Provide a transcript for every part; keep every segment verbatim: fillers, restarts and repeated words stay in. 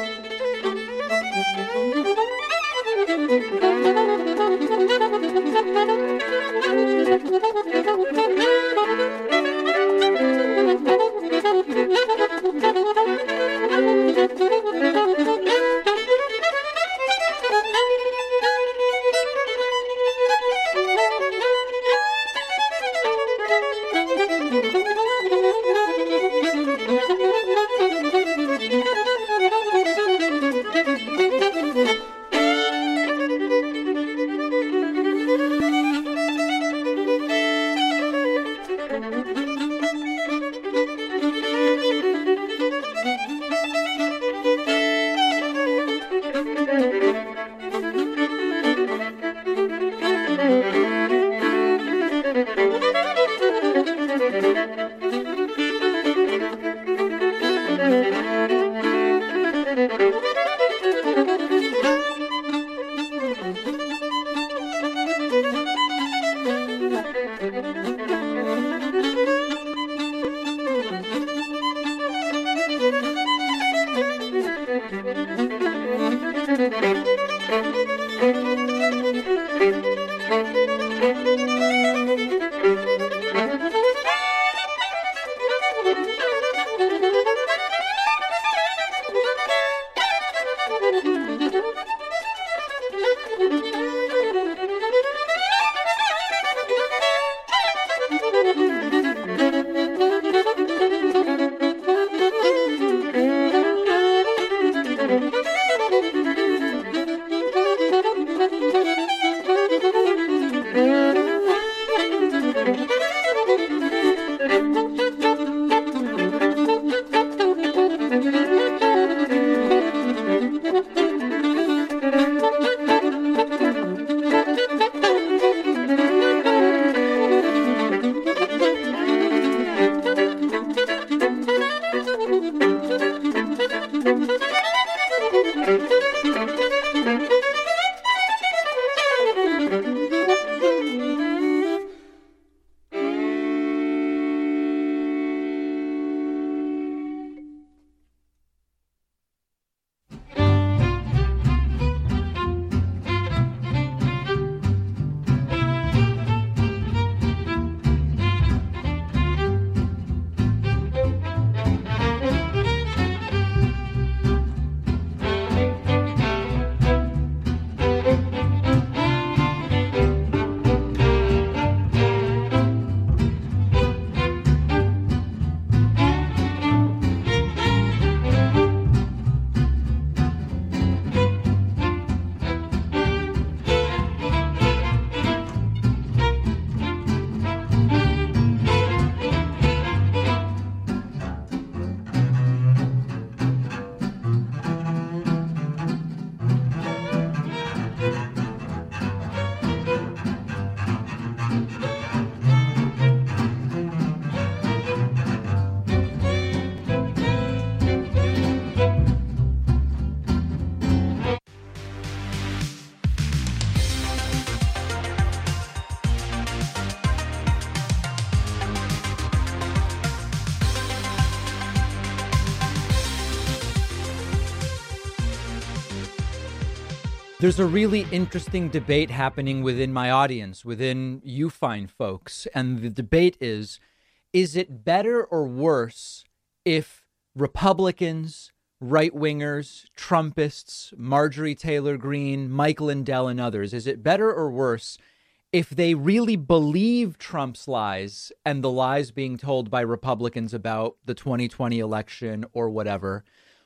There's a really interesting debate happening within my audience, within you fine folks. And the debate is, is it better or worse if Republicans, right-wingers, Trumpists, Marjorie Taylor Greene, Mike Lindell, and others, is it better or worse if they really believe Trump's lies and the lies being told by Republicans about the twenty twenty election or whatever,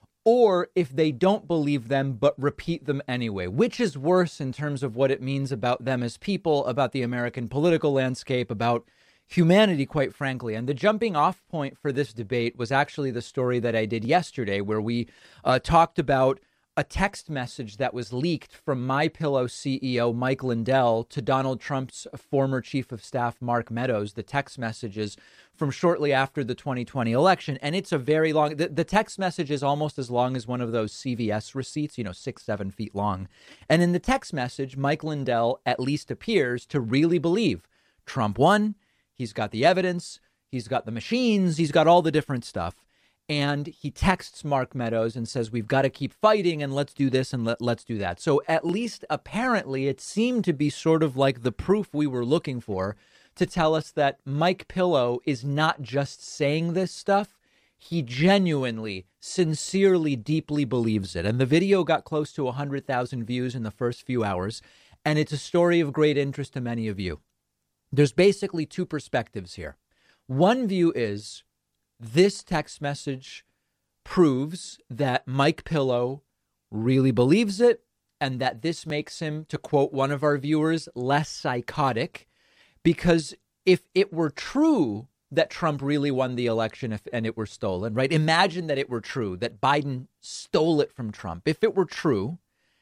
or if they don't believe them but repeat them anyway? Which is worse in terms of what it means about them as people, about the American political landscape, about humanity, quite frankly? And the jumping off point for this debate was actually the story that I did yesterday, where we uh, talked about a text message that was leaked from MyPillow C E O Mike Lindell to Donald Trump's former chief of staff, Mark Meadows. The text messages from shortly after the twenty twenty election. And it's a very long, the, the text message is almost as long as one of those C V S receipts, you know, six, seven feet long. And in the text message, Mike Lindell at least appears to really believe Trump won. He's got the evidence. He's got the machines. He's got all the different stuff. And he texts Mark Meadows and says, we've got to keep fighting and let's do this and let, let's do that. So at least apparently it seemed to be sort of like the proof we were looking for to tell us that Mike Pillow is not just saying this stuff. He genuinely, sincerely, deeply believes it. And the video got close to one hundred thousand views in the first few hours. And it's a story of great interest to many of you. There's basically two perspectives here. One view is this text message proves that Mike Pillow really believes it and that this makes him, to quote one of our viewers, less psychotic. Because if it were true that Trump really won the election if, and it were stolen, right? Imagine that it were true, that Biden stole it from Trump. If it were true,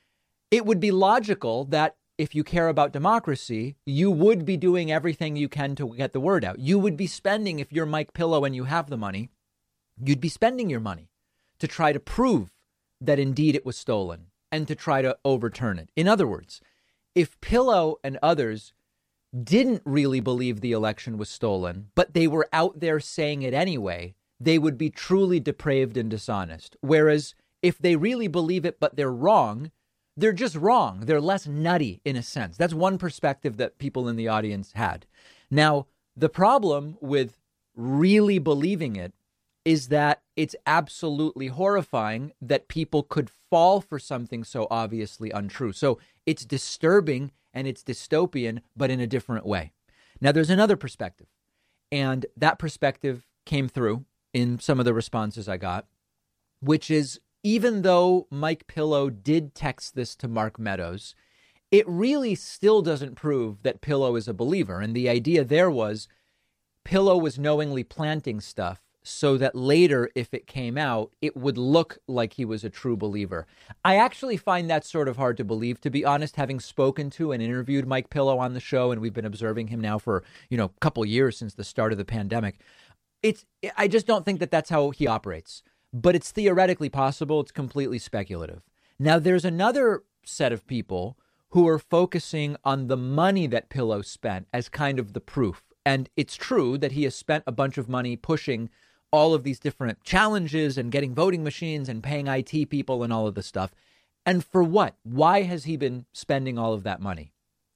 it would be logical that if you care about democracy, you would be doing everything you can to get the word out. You would be spending, if you're Mike Pillow and you have the money, you'd be spending your money to try to prove that indeed it was stolen and to try to overturn it. In other words, if Pillow and others didn't really believe the election was stolen, but they were out there saying it anyway, they would be truly depraved and dishonest. Whereas if they really believe it, but they're wrong, they're just wrong. They're less nutty in a sense. That's one perspective that people in the audience had. Now, the problem with really believing it is that it's absolutely horrifying that people could fall for something so obviously untrue. So it's disturbing and it's dystopian, but in a different way. Now, there's another perspective, and that perspective came through in some of the responses I got, which is, even though Mike Pillow did text this to Mark Meadows, it really still doesn't prove that Pillow is a believer. And the idea there was Pillow was knowingly planting stuff so that later, if it came out, it would look like he was a true believer. I actually find that sort of hard to believe, to be honest, having spoken to and interviewed Mike Pillow on the show, and we've been observing him now for, you know, a couple years since the start of the pandemic. It's I just don't think that that's how he operates. But it's theoretically possible. It's completely speculative. Now, there's another set of people who are focusing on the money that Pillow spent as kind of the proof. And it's true that he has spent a bunch of money pushing all of these different challenges and getting voting machines and paying I T people and all of this stuff. And for what? Why has he been spending all of that money?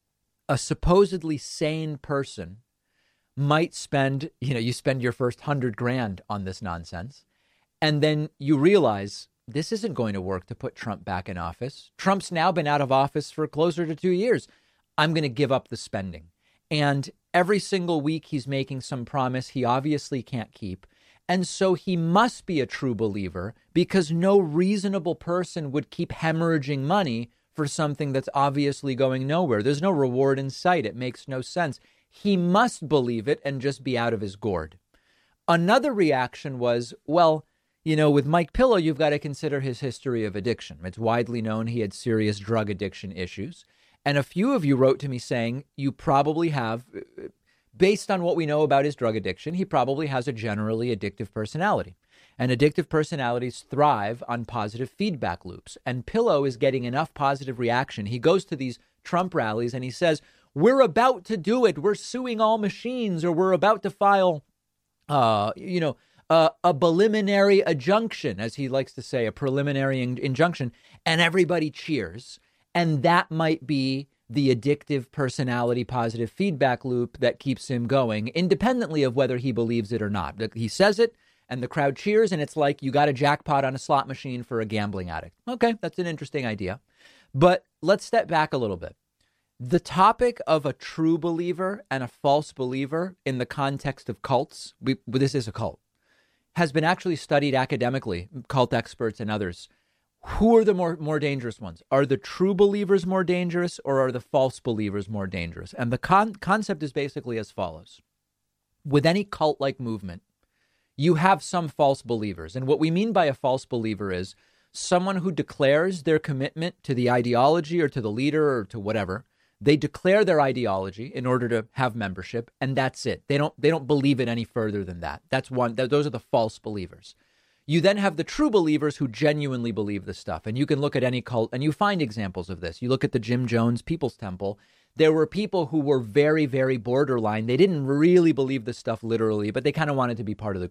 A supposedly sane person might spend, you know, you spend your first hundred grand on this nonsense. And then you realize this isn't going to work to put Trump back in office. Trump's now been out of office for closer to two years. I'm going to give up the spending. And every single week he's making some promise he obviously can't keep. And so he must be a true believer, because no reasonable person would keep hemorrhaging money for something that's obviously going nowhere. There's no reward in sight. It makes no sense. He must believe it and just be out of his gourd. Another reaction was, well, you know, with Mike Pillow, you've got to consider his history of addiction. It's widely known he had serious drug addiction issues. And a few of you wrote to me saying you probably have, based on what we know about his drug addiction, he probably has a generally addictive personality. And addictive personalities thrive on positive feedback loops. And Pillow is getting enough positive reaction. He goes to these Trump rallies and he says, we're about to do it. We're suing all machines, or we're about to file, uh, you know, Uh, a preliminary injunction, as he likes to say, a preliminary in- injunction, and everybody cheers. And that might be the addictive personality positive feedback loop that keeps him going, independently of whether he believes it or not. He says it, and the crowd cheers, and it's like you got a jackpot on a slot machine for a gambling addict. Okay, that's an interesting idea. But let's step back a little bit. The topic of a true believer and a false believer in the context of cults, we, this is a cult, has been actually studied academically, cult experts and others. Who are the more, more dangerous ones? Are the true believers more dangerous, or are the false believers more dangerous? And the con- concept is basically as follows. With any cult-like movement, you have some false believers. And what we mean by a false believer is someone who declares their commitment to the ideology or to the leader or to whatever. They declare their ideology in order to have membership, and that's it. They don't they don't believe it any further than that. That's one. Th- those are the false believers. You then have the true believers who genuinely believe this stuff. And you can look at any cult and you find examples of this. You look at the Jim Jones People's Temple. There were people who were very, very borderline. They didn't really believe this stuff literally, but they kind of wanted to be part of the group.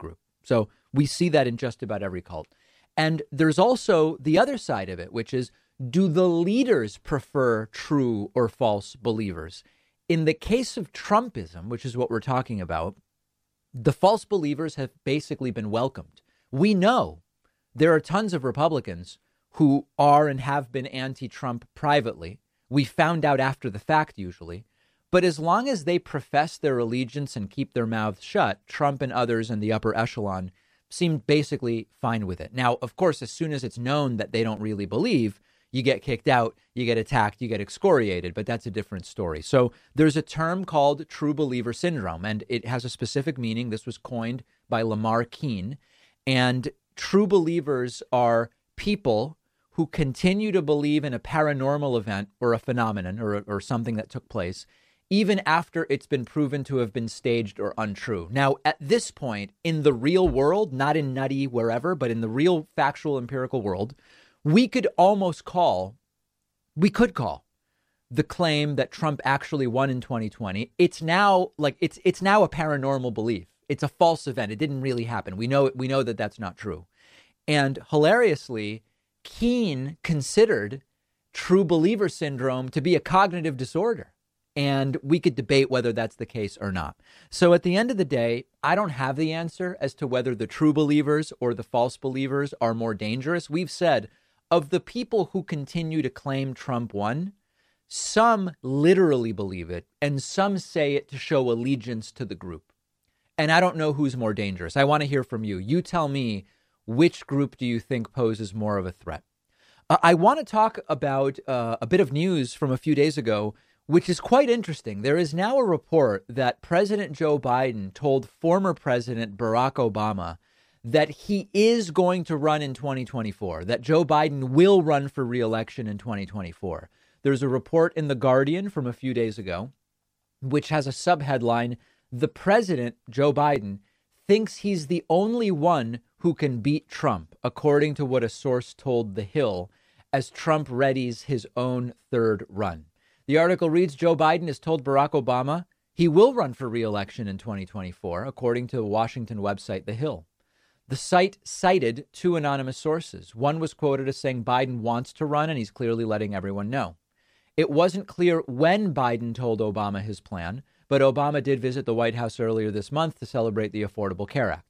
So we see that in just about every cult. And there's also the other side of it, which is, do the leaders prefer true or false believers? In the case of Trumpism, which is what we're talking about, the false believers have basically been welcomed. We know there are tons of Republicans who are and have been anti-Trump privately. We found out after the fact, usually. But as long as they profess their allegiance and keep their mouths shut, Trump and others in the upper echelon seem basically fine with it. Now, of course, as soon as it's known that they don't really believe, you get kicked out, you get attacked, you get excoriated, but that's a different story. So there's a term called true believer syndrome, and it has a specific meaning. This was coined by Lamar Keene. And true believers are people who continue to believe in a paranormal event or a phenomenon or, or something that took place, even after it's been proven to have been staged or untrue. Now, at this point, in the real world, not in nutty wherever, but in the real factual empirical world, we could almost call, we could call the claim that Trump actually won in twenty twenty. It's now like it's it's now a paranormal belief. It's a false event. It didn't really happen. We know we know that that's not true. And hilariously, Keene considered true believer syndrome to be a cognitive disorder. And we could debate whether that's the case or not. So at the end of the day, I don't have the answer as to whether the true believers or the false believers are more dangerous. We've said of the people who continue to claim Trump won, some literally believe it and some say it to show allegiance to the group. And I don't know who's more dangerous. I want to hear from you. You tell me, which group do you think poses more of a threat? Uh, I want to talk about uh, a bit of news from a few days ago, which is quite interesting. There is now a report that President Joe Biden told former President Barack Obama that he is going to run in twenty twenty-four, that Joe Biden will run for re-election in twenty twenty-four. There's a report in The Guardian from a few days ago, which has a subheadline, "The President, Joe Biden, thinks he's the only one who can beat Trump," according to what a source told The Hill, as Trump readies his own third run. The article reads, Joe Biden has told Barack Obama he will run for re-election in twenty twenty-four, according to the Washington website The Hill. The site cited two anonymous sources. One was quoted as saying Biden wants to run, and he's clearly letting everyone know. It wasn't clear when Biden told Obama his plan, but Obama did visit the White House earlier this month to celebrate the Affordable Care Act.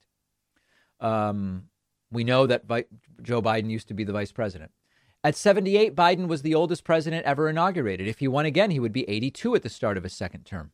Um, we know that Vi- Joe Biden used to be the vice president. At seventy-eight, Biden was the oldest president ever inaugurated. If he won again, he would be eighty-two at the start of his second term.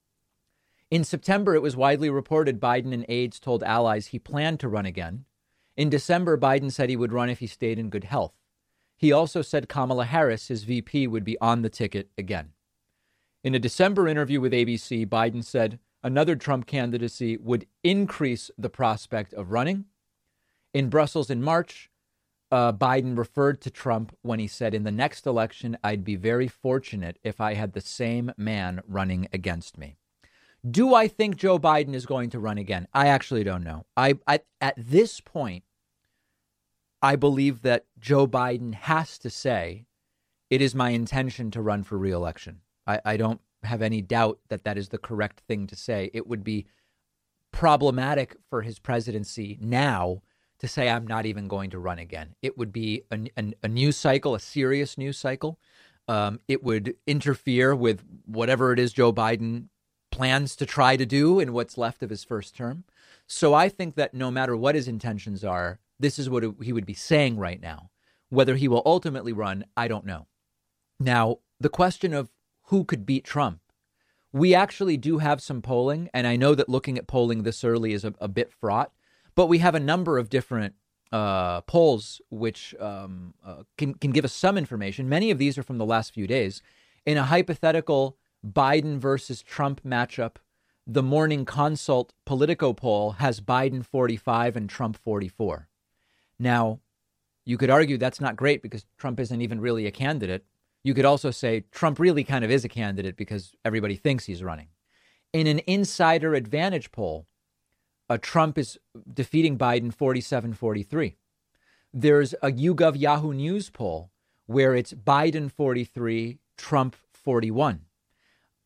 In September, it was widely reported Biden and aides told allies he planned to run again. In December, Biden said he would run if he stayed in good health. He also said Kamala Harris, his V P, would be on the ticket again. In a December interview with A B C, Biden said another Trump candidacy would increase the prospect of running. In Brussels in March, uh, Biden referred to Trump when he said, in the next election, I'd be very fortunate if I had the same man running against me. Do I think Joe Biden is going to run again? I actually don't know. I, I at this point, I believe that Joe Biden has to say it is my intention to run for re-election. I, I don't have any doubt that that is the correct thing to say. It would be problematic for his presidency now to say I'm not even going to run again. It would be a, a, a news cycle, a serious news cycle. Um, it would interfere with whatever it is Joe Biden plans to try to do in what's left of his first term. So I think that no matter what his intentions are, this is what he would be saying right now. Whether he will ultimately run, I don't know. Now, the question of who could beat Trump, we actually do have some polling, and I know that looking at polling this early is a, a bit fraught, but we have a number of different uh, polls which um, uh, can, can give us some information. Many of these are from the last few days. In a hypothetical Biden versus Trump matchup, the Morning Consult Politico poll has Biden forty-five and Trump forty-four. Now, you could argue that's not great because Trump isn't even really a candidate. You could also say Trump really kind of is a candidate because everybody thinks he's running. In an Insider Advantage poll, uh, Trump is defeating Biden forty-seven forty-three. There's a YouGov Yahoo News poll where it's Biden forty-three, Trump forty-one.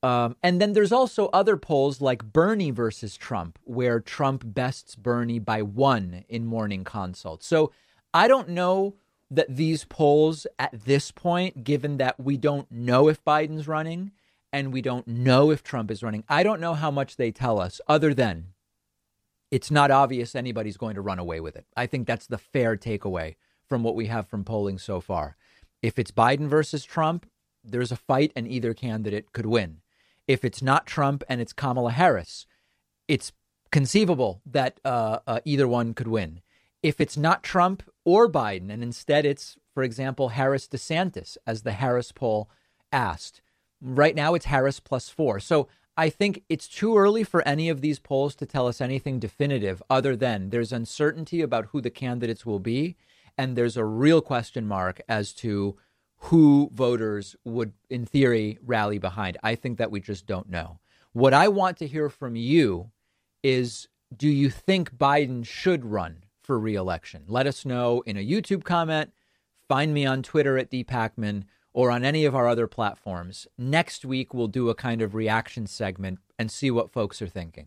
Um, and then there's also other polls like Bernie versus Trump, where Trump bests Bernie by one in Morning Consult. So I don't know that these polls at this point, given that we don't know if Biden's running and we don't know if Trump is running, I don't know how much they tell us other than it's not obvious anybody's going to run away with it. I think that's the fair takeaway from what we have from polling so far. If it's Biden versus Trump, there's a fight and either candidate could win. If it's not Trump and it's Kamala Harris, it's conceivable that uh, uh, either one could win. If it's not Trump or Biden, and instead it's, for example, Harris DeSantis, as the Harris poll asked, right now it's Harris plus four. So I think it's too early for any of these polls to tell us anything definitive other than there's uncertainty about who the candidates will be. And there's a real question mark as to who voters would, in theory, rally behind. I think that we just don't know. What I want to hear from you is, do you think Biden should run for re-election? Let us know in a YouTube comment. Find me on Twitter at D Pacman or on any of our other platforms. Next week, we'll do a kind of reaction segment and see what folks are thinking.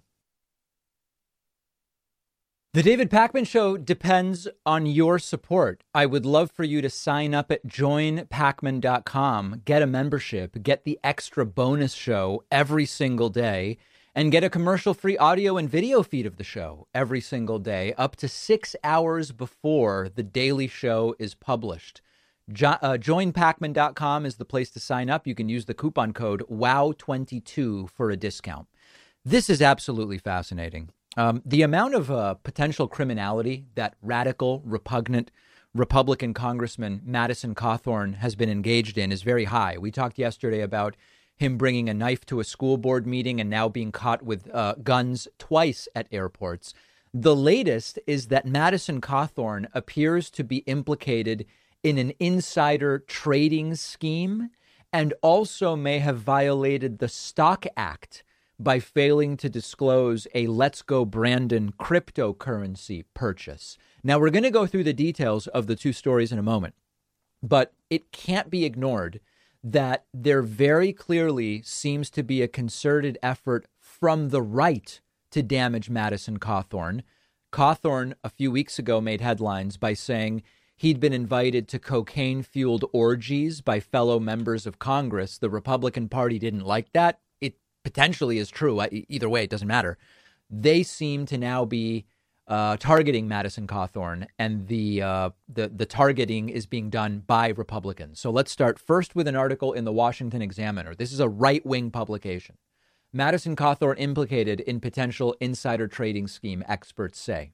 The David Pacman Show depends on your support. I would love for you to sign up at join pacman dot com, get a membership, get the extra bonus show every single day, and get a commercial-free audio and video feed of the show every single day, up to six hours before the daily show is published. Jo- uh, join pacman dot com is the place to sign up. You can use the coupon code W O W twenty-two for a discount. This is absolutely fascinating. Um, the amount of uh, potential criminality that radical, repugnant Republican Congressman Madison Cawthorn has been engaged in is very high. We talked yesterday about him bringing a knife to a school board meeting and now being caught with uh, guns twice at airports. The latest is that Madison Cawthorn appears to be implicated in an insider trading scheme and also may have violated the Stock Act by failing to disclose a Let's Go Brandon cryptocurrency purchase. Now, we're going to go through the details of the two stories in a moment, but it can't be ignored that there very clearly seems to be a concerted effort from the right to damage Madison Cawthorn. Cawthorn, a few weeks ago, made headlines by saying he'd been invited to cocaine-fueled orgies by fellow members of Congress. The Republican Party didn't like that. Potentially is true. Either way, it doesn't matter. They seem to now be uh, targeting Madison Cawthorn, and the, uh, the the targeting is being done by Republicans. So let's start first with an article in the Washington Examiner. This is a right-wing publication. Madison Cawthorn implicated in potential insider trading scheme, experts say.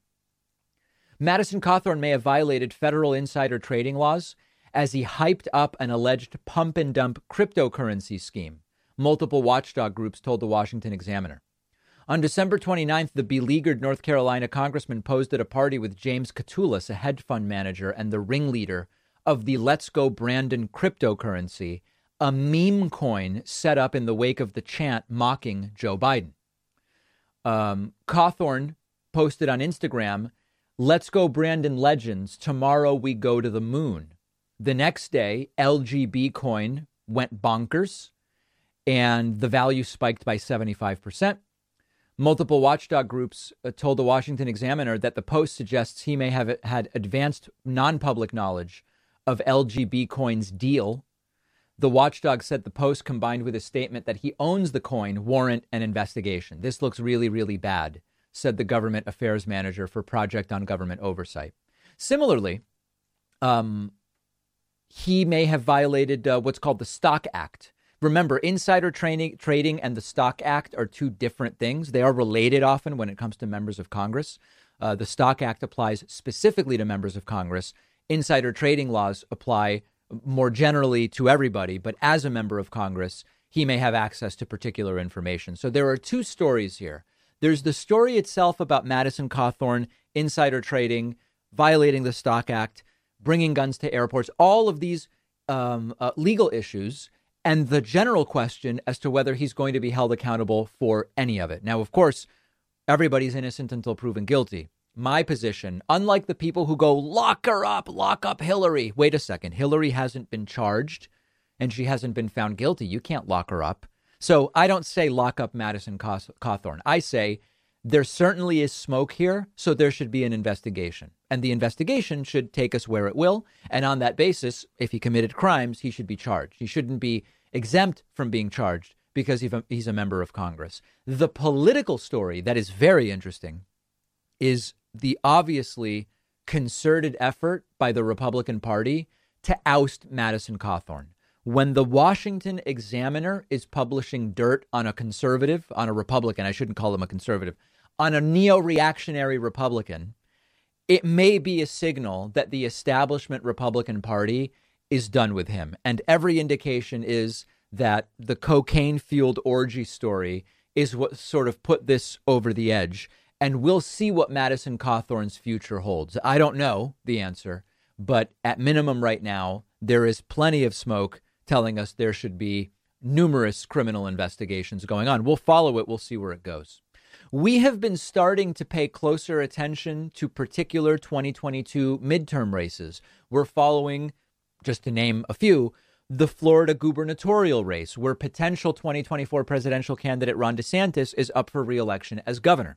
Madison Cawthorn may have violated federal insider trading laws as he hyped up an alleged pump and dump cryptocurrency scheme, multiple watchdog groups told the Washington Examiner. On December twenty-ninth, the beleaguered North Carolina congressman posed at a party with James Catulus, a hedge fund manager and the ringleader of the Let's Go Brandon cryptocurrency, a meme coin set up in the wake of the chant mocking Joe Biden. Um, Cawthorn posted on Instagram, "Let's go Brandon legends. Tomorrow we go to the moon." The next day, L G B coin went bonkers, and the value spiked by seventy-five percent. Multiple watchdog groups uh, told the Washington Examiner that the post suggests he may have had advanced non-public knowledge of L G B coin's deal. The watchdog said the post combined with a statement that he owns the coin warrant an investigation. This looks really, really bad, said the government affairs manager for Project on Government Oversight. Similarly, um, he may have violated uh, what's called the Stock Act. Remember, insider trading, trading and the Stock Act are two different things. They are related often when it comes to members of Congress. Uh, the Stock Act applies specifically to members of Congress. Insider trading laws apply more generally to everybody. But as a member of Congress, he may have access to particular information. So there are two stories here. There's the story itself about Madison Cawthorn, insider trading, violating the Stock Act, bringing guns to airports, all of these um, uh, legal issues, and the general question as to whether he's going to be held accountable for any of it. Now, of course, everybody's innocent until proven guilty. My position, unlike the people who go, lock her up, lock up Hillary. Wait a second. Hillary hasn't been charged and she hasn't been found guilty. You can't lock her up. So I don't say lock up Madison Cawthorn. I say there certainly is smoke here, so there should be an investigation. And the investigation should take us where it will. And on that basis, if he committed crimes, he should be charged. He shouldn't be exempt from being charged because he's a member of Congress. The political story that is very interesting is the obviously concerted effort by the Republican Party to oust Madison Cawthorn. When the Washington Examiner is publishing dirt on a conservative, on a Republican, I shouldn't call him a conservative, on a neo-reactionary Republican, it may be a signal that the establishment Republican Party is done with him. And every indication is that the cocaine-fueled orgy story is what sort of put this over the edge. And we'll see what Madison Cawthorn's future holds. I don't know the answer, but at minimum right now, there is plenty of smoke telling us there should be numerous criminal investigations going on. We'll follow it. We'll see where it goes. We have been starting to pay closer attention to particular twenty twenty-two midterm races. We're following, just to name a few, the Florida gubernatorial race, where potential twenty twenty-four presidential candidate Ron DeSantis is up for re-election as governor.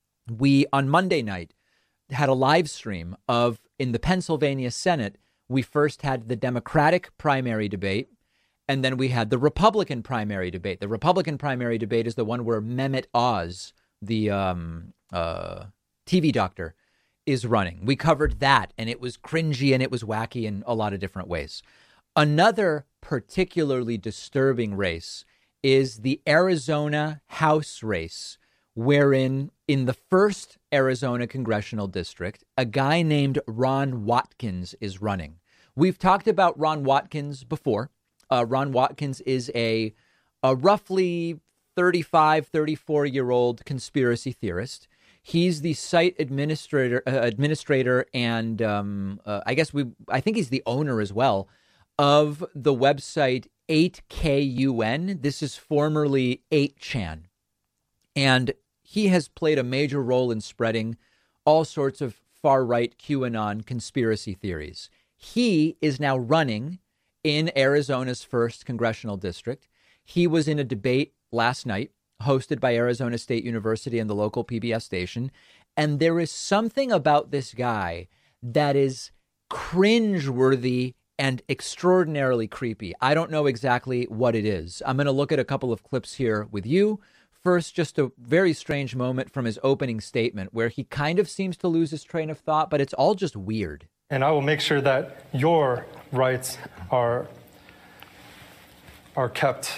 We, on Monday night, had a live stream of, in the Pennsylvania Senate, we first had the Democratic primary debate, and then we had the Republican primary debate. The Republican primary debate is the one where Mehmet Oz, the um, uh, T V doctor, is running. We covered that, and it was cringy and it was wacky in a lot of different ways. Another particularly disturbing race is the Arizona House race, wherein in the first Arizona congressional district, a guy named Ron Watkins is running. We've talked about Ron Watkins before. Uh, Ron Watkins is a, a roughly thirty-five, thirty-four-year-old conspiracy theorist. He's the site administrator, uh, administrator, and um, uh, I guess we, I think he's the owner as well of the website eight K U N. This is formerly eight chan, and he has played a major role in spreading all sorts of far-right QAnon conspiracy theories. He is now running in Arizona's first congressional district. He was in a debate last night hosted by Arizona State University and the local P B S station. And there is something about this guy that is cringeworthy and extraordinarily creepy. I don't know exactly what it is. I'm going to look at a couple of clips here with you. First, just a very strange moment from his opening statement where he kind of seems to lose his train of thought, but it's all just weird. And I will make sure that your rights are are kept.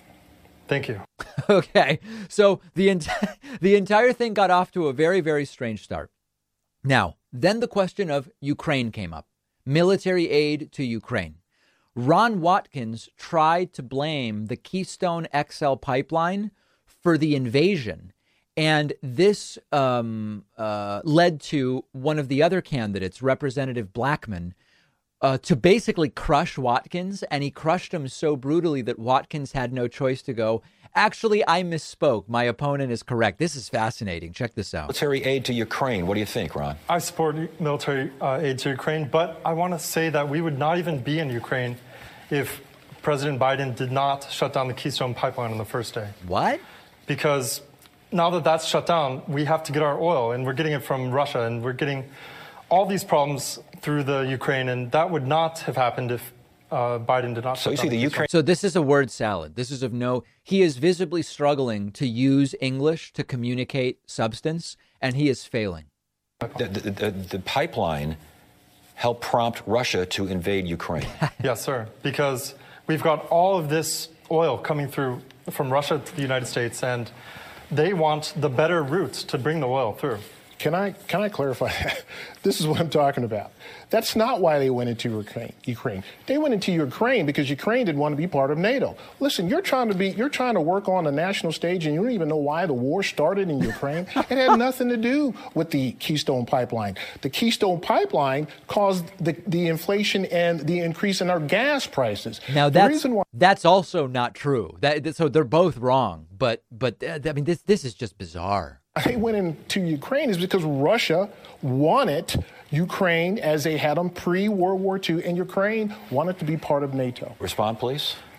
Thank you. Okay. So the ent- the entire thing got off to a very, very strange start. Now, then the question of Ukraine came up. Military aid to Ukraine. Ron Watkins tried to blame the Keystone X L pipeline for the invasion. And this um, uh, led to one of the other candidates, Representative Blackman, uh, to basically crush Watkins. And he crushed him so brutally that Watkins had no choice to go, actually, I misspoke. My opponent is correct. This is fascinating. Check this out. Military aid to Ukraine. What do you think, Ron? I support military uh, aid to Ukraine, but I want to say that we would not even be in Ukraine if President Biden did not shut down the Keystone pipeline on the first day. What? Because now that that's shut down, we have to get our oil, and we're getting it from Russia, and we're getting all these problems through the Ukraine, and that would not have happened if uh, Biden did not. So you see the Ukraine. So this is a word salad. This is of no. He is visibly struggling to use English to communicate substance, and he is failing. The, the, the, the pipeline helped prompt Russia to invade Ukraine. Yes, sir, because we've got all of this oil coming through from Russia to the United States, and they want the better route to bring the oil through. Can I can I clarify? This is what I'm talking about. That's not why they went into Ukraine. Ukraine. They went into Ukraine because Ukraine didn't want to be part of NATO. Listen, you're trying to be you're trying to work on a national stage, and you don't even know why the war started in Ukraine. It had nothing to do with the Keystone Pipeline. The Keystone Pipeline caused the, the inflation and the increase in our gas prices. Now that's the reason why- that's also not true. That so they're both wrong. But but I mean this this is just bizarre. They went into Ukraine is because Russia wanted Ukraine as they had them pre-World War Two, and Ukraine wanted to be part of NATO. Respond, please.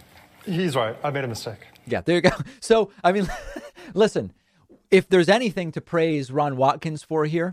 He's right. I made a mistake. Yeah, there you go. So, I mean, listen, if there's anything to praise Ron Watkins for here,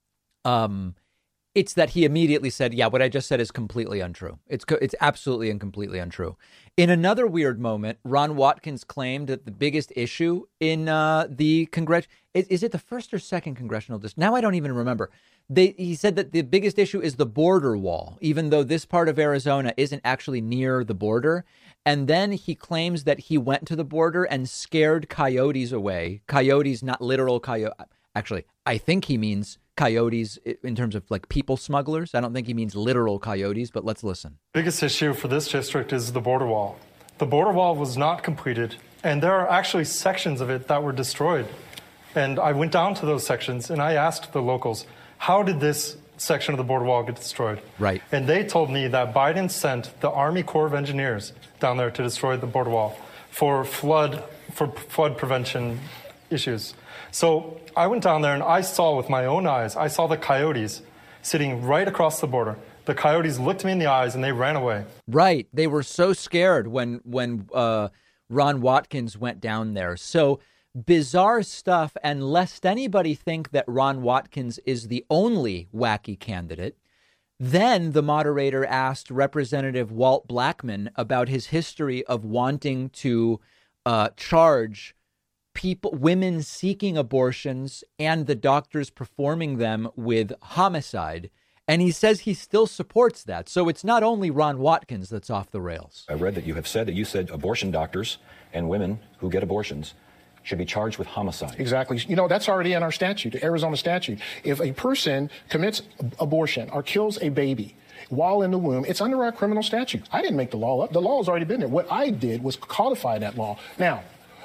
um, it's that he immediately said, yeah, what I just said is completely untrue. It's co- it's absolutely and completely untrue. In another weird moment, Ron Watkins claimed that the biggest issue in uh, the Congress, is, is it the first or second congressional district? Now I don't even remember. They, he said that the biggest issue is the border wall, even though this part of Arizona isn't actually near the border. And then he claims that he went to the border and scared coyotes away. Coyotes, not literal coyote. Actually, I think he means coyotes in terms of like people smugglers. I don't think he means literal coyotes, but let's listen. Biggest issue for this district is the border wall. The border wall was not completed, and there are actually sections of it that were destroyed. And I went down to those sections and I asked the locals, how did this section of the border wall get destroyed? Right. And they told me that Biden sent the Army Corps of Engineers down there to destroy the border wall for flood for flood prevention issues. So I went down there and I saw with my own eyes, I saw the coyotes sitting right across the border. The coyotes looked me in the eyes and they ran away. Right. They were so scared when when uh, Ron Watkins went down there. So bizarre stuff. And lest anybody think that Ron Watkins is the only wacky candidate, then the moderator asked Representative Walt Blackman about his history of wanting to uh, charge people, women seeking abortions and the doctors performing them with homicide. And he says he still supports that. So it's not only Ron Watkins that's off the rails. I read that you have said that you said abortion doctors and women who get abortions should be charged with homicide. Exactly. You know, that's already in our statute, the Arizona statute. If a person commits abortion or kills a baby while in the womb, it's under our criminal statute. I didn't make the law up. The law has already been there. What I did was codify that law. Now,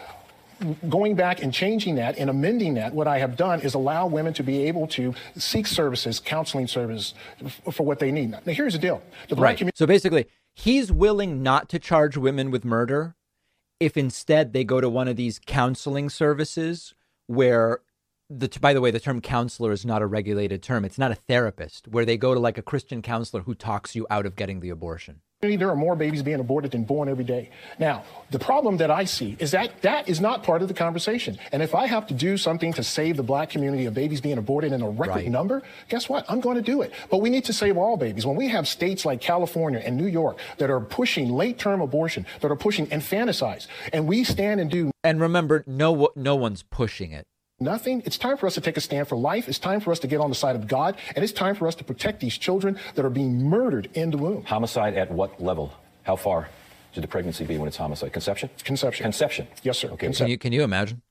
going back and changing that and amending that, what I have done is allow women to be able to seek services, counseling services for what they need. Now, here's the deal. The black right. community- So basically, he's willing not to charge women with murder if instead they go to one of these counseling services where, the by the way, the term counselor is not a regulated term. It's not a therapist, where they go to like a Christian counselor who talks you out of getting the abortion. There are more babies being aborted than born every day. Now, the problem that I see is that that is not part of the conversation. And if I have to do something to save the black community of babies being aborted in a record Right. number, guess what? I'm going to do it. But we need to save all babies. When we have states like California and New York that are pushing late-term abortion, that are pushing infanticide, and we stand and do And remember, no no one's pushing it. nothing, it's time for us to take a stand for life. It's time for us to get on the side of God. And it's time for us to protect these children that are being murdered in the womb. Homicide at what level? How far should the pregnancy be when it's homicide? Conception? Conception. Conception. Yes, sir. Okay. Conception. Can you can you imagine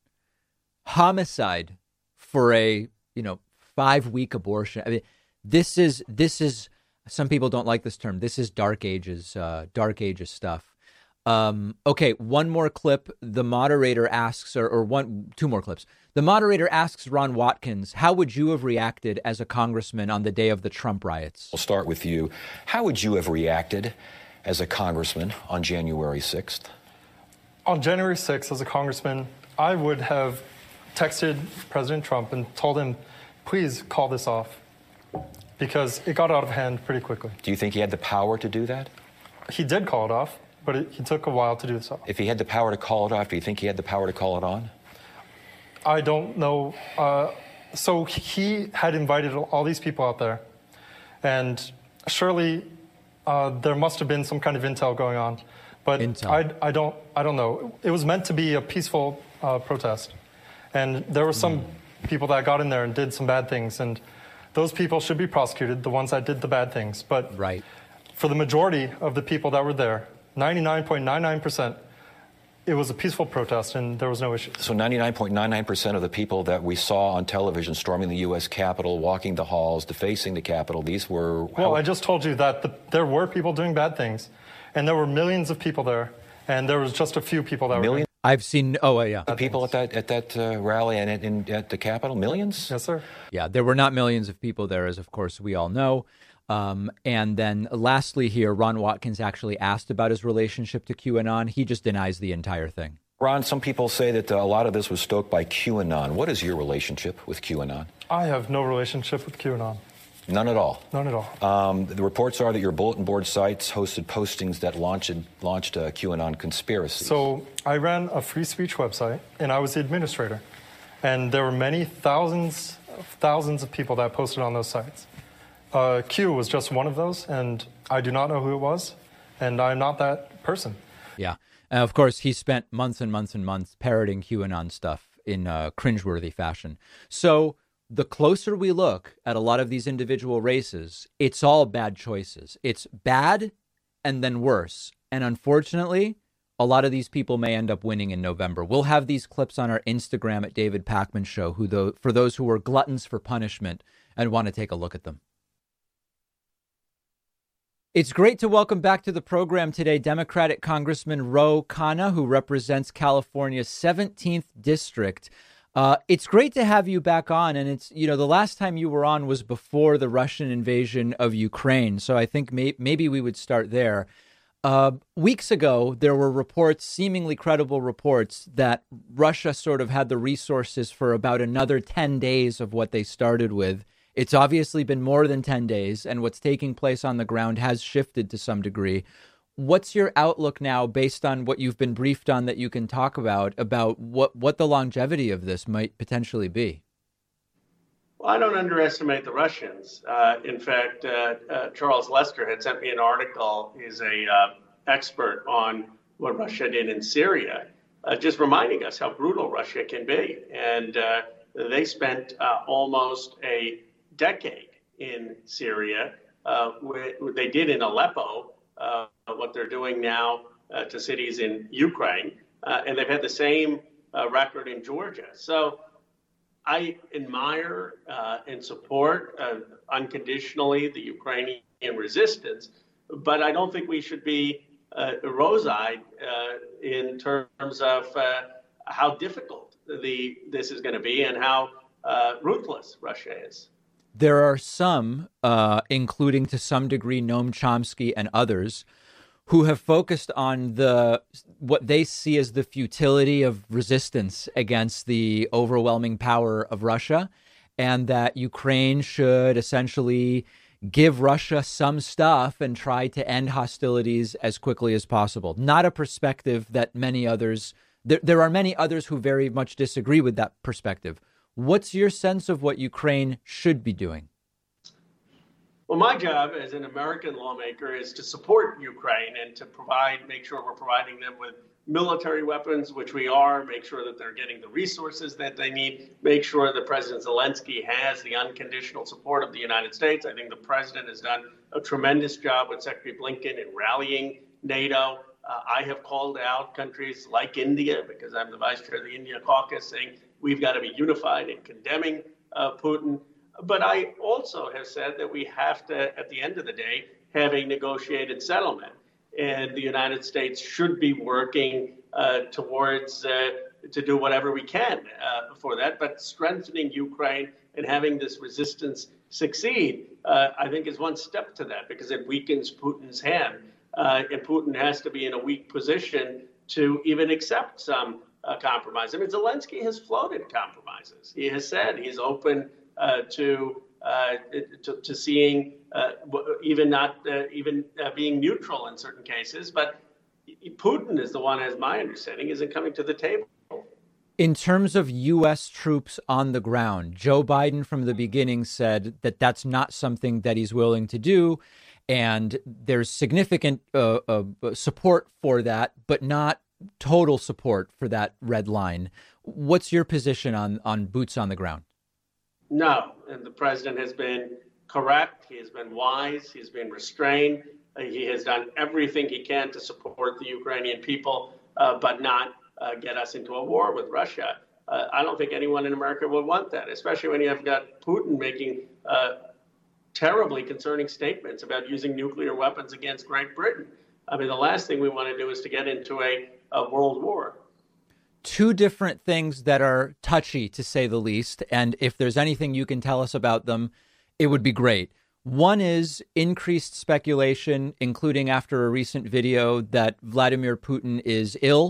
homicide for a you know five week abortion? I mean, this is this is some people don't like this term. This is dark ages, uh, dark ages stuff. Um, okay, one more clip. The moderator asks, or, or one, two more clips. The moderator asks Ron Watkins, how would you have reacted as a congressman on the day of the Trump riots? We'll start with you. How would you have reacted as a congressman on January sixth? On January sixth, as a congressman, I would have texted President Trump and told him, please call this off, because it got out of hand pretty quickly. Do you think he had the power to do that? He did call it off, but it, he took a while to do so. If he had the power to call it off, do you think he had the power to call it on? I don't know. Uh, so he had invited all these people out there, and surely uh, there must have been some kind of intel going on. But Intel. I, I don't. I don't know. It was meant to be a peaceful uh, protest, and there were some mm. people that got in there and did some bad things, and those people should be prosecuted. The ones that did the bad things, but Right. for the majority of the people that were there, ninety-nine point nine nine percent, it was a peaceful protest and there was no issue. So ninety-nine point nine nine percent of the people that we saw on television storming the U S Capitol, walking the halls, defacing the Capitol, these were... Well, I just told you that the, there were people doing bad things, and there were millions of people there, and there was just a few people that were Millions I've seen, oh, yeah. of people at that at that uh, rally and at, in, at the Capitol? Millions? Yes, sir. Yeah, there were not millions of people there, as of course we all know. Um, and then lastly here, Ron Watkins actually asked about his relationship to QAnon. He just denies the entire thing. Ron, some people say that uh, a lot of this was stoked by QAnon. What is your relationship with QAnon? I have no relationship with QAnon. None at all? None at all. Um, the reports are that your bulletin board sites hosted postings that launched, launched a QAnon conspiracy. So I ran a free speech website, and I was the administrator. And there were many thousands, thousands of people that posted on those sites. Uh, Q was just one of those, and I do not know who it was, and I'm not that person. Yeah. And of course, he spent months and months and months parroting QAnon stuff in a cringeworthy fashion. So the closer we look at a lot of these individual races, it's all bad choices. It's bad and then worse. And unfortunately, a lot of these people may end up winning in November. We'll have these clips on our Instagram at David Pakman Show, who though, for those who are gluttons for punishment and want to take a look at them. It's great to welcome back to the program today Democratic Congressman Ro Khanna, who represents California's seventeenth district. Uh, it's great to have you back on. And it's, you know, the last time you were on was before the Russian invasion of Ukraine. So I think may- maybe we would start there. Uh, weeks ago, there were reports, seemingly credible reports, that Russia sort of had the resources for about another ten days of what they started with. It's obviously been more than ten days, and what's taking place on the ground has shifted to some degree. What's your outlook now, based on what you've been briefed on that you can talk about, about what, what the longevity of this might potentially be? Well, I don't underestimate the Russians. Uh, in fact, uh, uh, Charles Lester had sent me an article. He's a uh, expert on what Russia did in Syria, uh, just reminding us how brutal Russia can be. And uh, they spent uh, almost a decade in Syria. Uh, what they did in Aleppo, uh, what they're doing now uh, to cities in Ukraine, uh, and they've had the same uh, record in Georgia. So I admire uh, and support uh, unconditionally the Ukrainian resistance, but I don't think we should be uh, rose-eyed uh, in terms of uh, how difficult the this is going to be and how uh, ruthless Russia is. There are some, uh, including to some degree Noam Chomsky and others, who have focused on the what they see as the futility of resistance against the overwhelming power of Russia, and that Ukraine should essentially give Russia some stuff and try to end hostilities as quickly as possible. Not a perspective that many others, there, there are many others who very much disagree with that perspective. What's your sense of what Ukraine should be doing? Well, my job as an American lawmaker is to support Ukraine and to provide, make sure we're providing them with military weapons, which we are, make sure that they're getting the resources that they need, make sure that President Zelensky has the unconditional support of the United States. I think the president has done a tremendous job with Secretary Blinken in rallying NATO. Uh, I have called out countries like India, because I'm the vice chair of the India caucus, saying we've got to be unified in condemning uh, Putin. But I also have said that we have to, at the end of the day, have a negotiated settlement. And the United States should be working uh, towards uh, to do whatever we can uh, for that. But strengthening Ukraine and having this resistance succeed, uh, I think, is one step to that, because it weakens Putin's hand. Uh, and Putin has to be in a weak position to even accept some uh, compromise. I mean, Zelensky has floated compromises. He has said he's open Uh, to, uh, to to seeing uh, even not uh, even uh, being neutral in certain cases, but Putin is the one, as my understanding, isn't coming to the table. In terms of U S troops on the ground, Joe Biden from the beginning said that that's not something that he's willing to do, and there's significant uh, uh, support for that, but not total support for that red line. What's your position on on boots on the ground? No, and the president has been correct. He has been wise. He's been restrained. Uh, he has done everything he can to support the Ukrainian people, uh, but not uh, get us into a war with Russia. Uh, I don't think anyone in America would want that, especially when you have got Putin making uh, terribly concerning statements about using nuclear weapons against Great Britain. I mean, the last thing we want to do is to get into a, a world war. Two different things that are touchy, to say the least. And if there's anything you can tell us about them, it would be great. One is increased speculation, including after a recent video that Vladimir Putin is ill.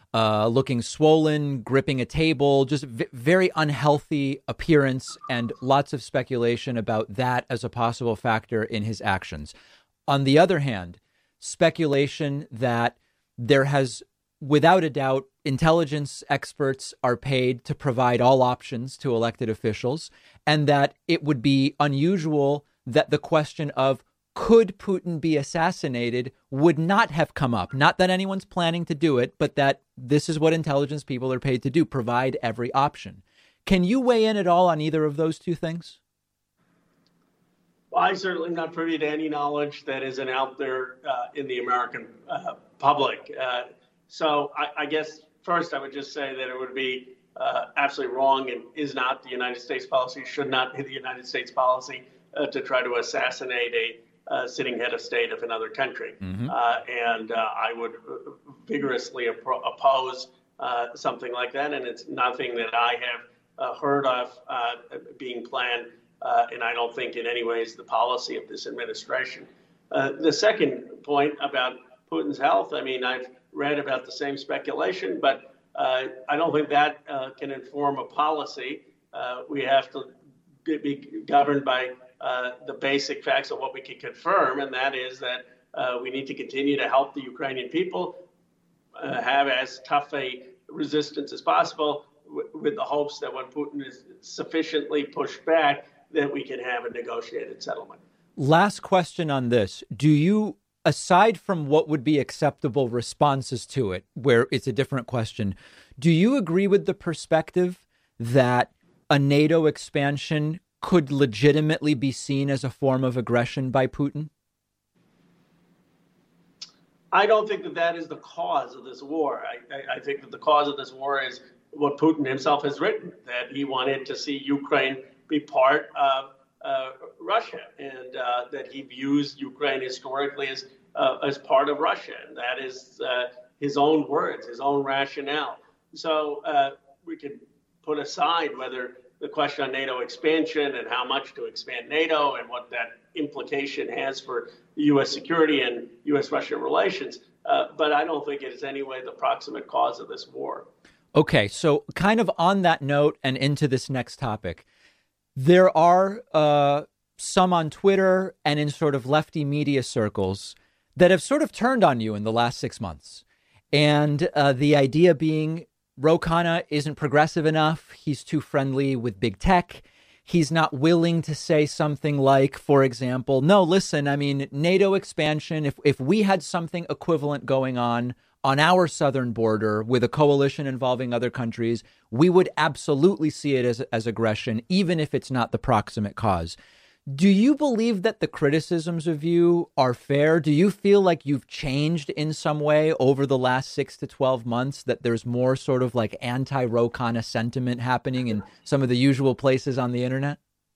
uh, looking swollen, gripping a table, just v- very unhealthy appearance, and lots of speculation about that as a possible factor in his actions. On the other hand, speculation that there has, without a doubt, intelligence experts are paid to provide all options to elected officials, and that it would be unusual that the question of could Putin be assassinated would not have come up. Not that anyone's planning to do it, but that this is what intelligence people are paid to do, provide every option. Can you weigh in at all on either of those two things? Well, I'm certainly not privy to any knowledge that isn't out there uh, in the American uh, public. Uh, so I, I guess first I would just say that it would be uh, absolutely wrong and is not the United States policy, should not be the United States policy uh, to try to assassinate a Uh, sitting head of state of another country. Mm-hmm. uh, and uh, I would vigorously op- oppose uh, something like that. And it's nothing that I have uh, heard of uh, being planned. Uh, and I don't think in any ways the policy of this administration. Uh, the second point about Putin's health, I mean, I've read about the same speculation, but uh, I don't think that uh, can inform a policy. Uh, we have to be governed by Uh, the basic facts of what we can confirm, and that is that uh, we need to continue to help the Ukrainian people uh, have as tough a resistance as possible, w- with the hopes that when Putin is sufficiently pushed back, that we can have a negotiated settlement. Last question on this. Do you, aside from what would be acceptable responses to it, where it's a different question, do you agree with the perspective that a NATO expansion could legitimately be seen as a form of aggression by Putin? I don't think that that is the cause of this war. I, I, I think that the cause of this war is what Putin himself has written, that he wanted to see Ukraine be part of uh, Russia, and uh, that he views Ukraine historically as uh, as part of Russia. And that is uh, his own words, his own rationale. So uh, we can put aside whether the question on NATO expansion and how much to expand NATO and what that implication has for U S security and U S-Russia relations. Uh, but I don't think it is any way the proximate cause of this war. Okay, so kind of on that note and into this next topic, there are uh, some on Twitter and in sort of lefty media circles that have sort of turned on you in the last six months. And uh, the idea being, Ro Khanna isn't progressive enough. He's too friendly with big tech. He's not willing to say something like, for example, no, listen, I mean, NATO expansion, if, if we had something equivalent going on on our southern border with a coalition involving other countries, we would absolutely see it as, as aggression, even if it's not the proximate cause. Do you believe that the criticisms of you are fair? Do you feel like you've changed in some way over the last six to twelve months, that there's more sort of like anti-Ro Khanna sentiment happening in some of the usual places on the internet?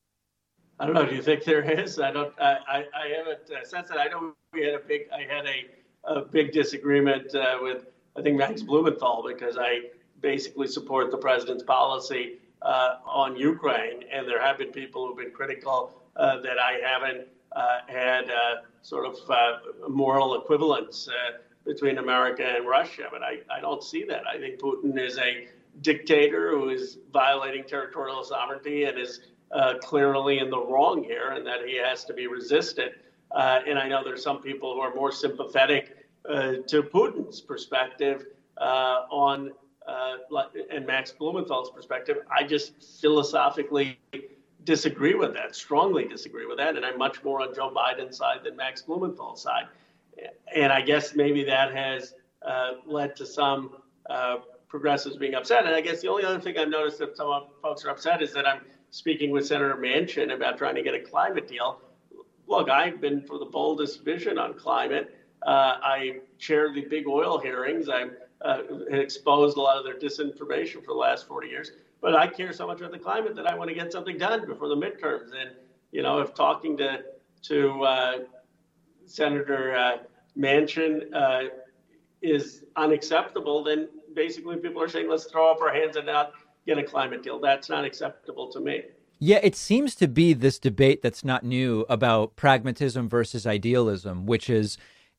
I don't know. Do you think there is? I don't. I, I, I haven't uh, sensed it. I know we had a big. I had a, a big disagreement uh, with I think Max Blumenthal, because I basically support the president's policy uh, on Ukraine, and there have been people who've been critical Uh, that I haven't uh, had uh, sort of uh, moral equivalence uh, between America and Russia. But I, I don't see that. I think Putin is a dictator who is violating territorial sovereignty and is uh, clearly in the wrong here, and that he has to be resisted. Uh, and I know there's some people who are more sympathetic uh, to Putin's perspective uh, on uh, and Max Blumenthal's perspective. I just philosophically disagree with that, strongly disagree with that. And I'm much more on Joe Biden's side than Max Blumenthal's side. And I guess maybe that has uh, led to some uh, progressives being upset. And I guess the only other thing I've noticed that some folks are upset is that I'm speaking with Senator Manchin about trying to get a climate deal. Look, I've been for the boldest vision on climate. Uh, I chaired the big oil hearings. I've uh, exposed a lot of their disinformation for the last forty years. But I care so much about the climate that I want to get something done before the midterms. And, you know, if talking to to uh, Senator uh, Manchin uh, is unacceptable, then basically people are saying, let's throw up our hands and not get a climate deal. That's not acceptable to me. Yeah, it seems to be this debate that's not new about pragmatism versus idealism, which is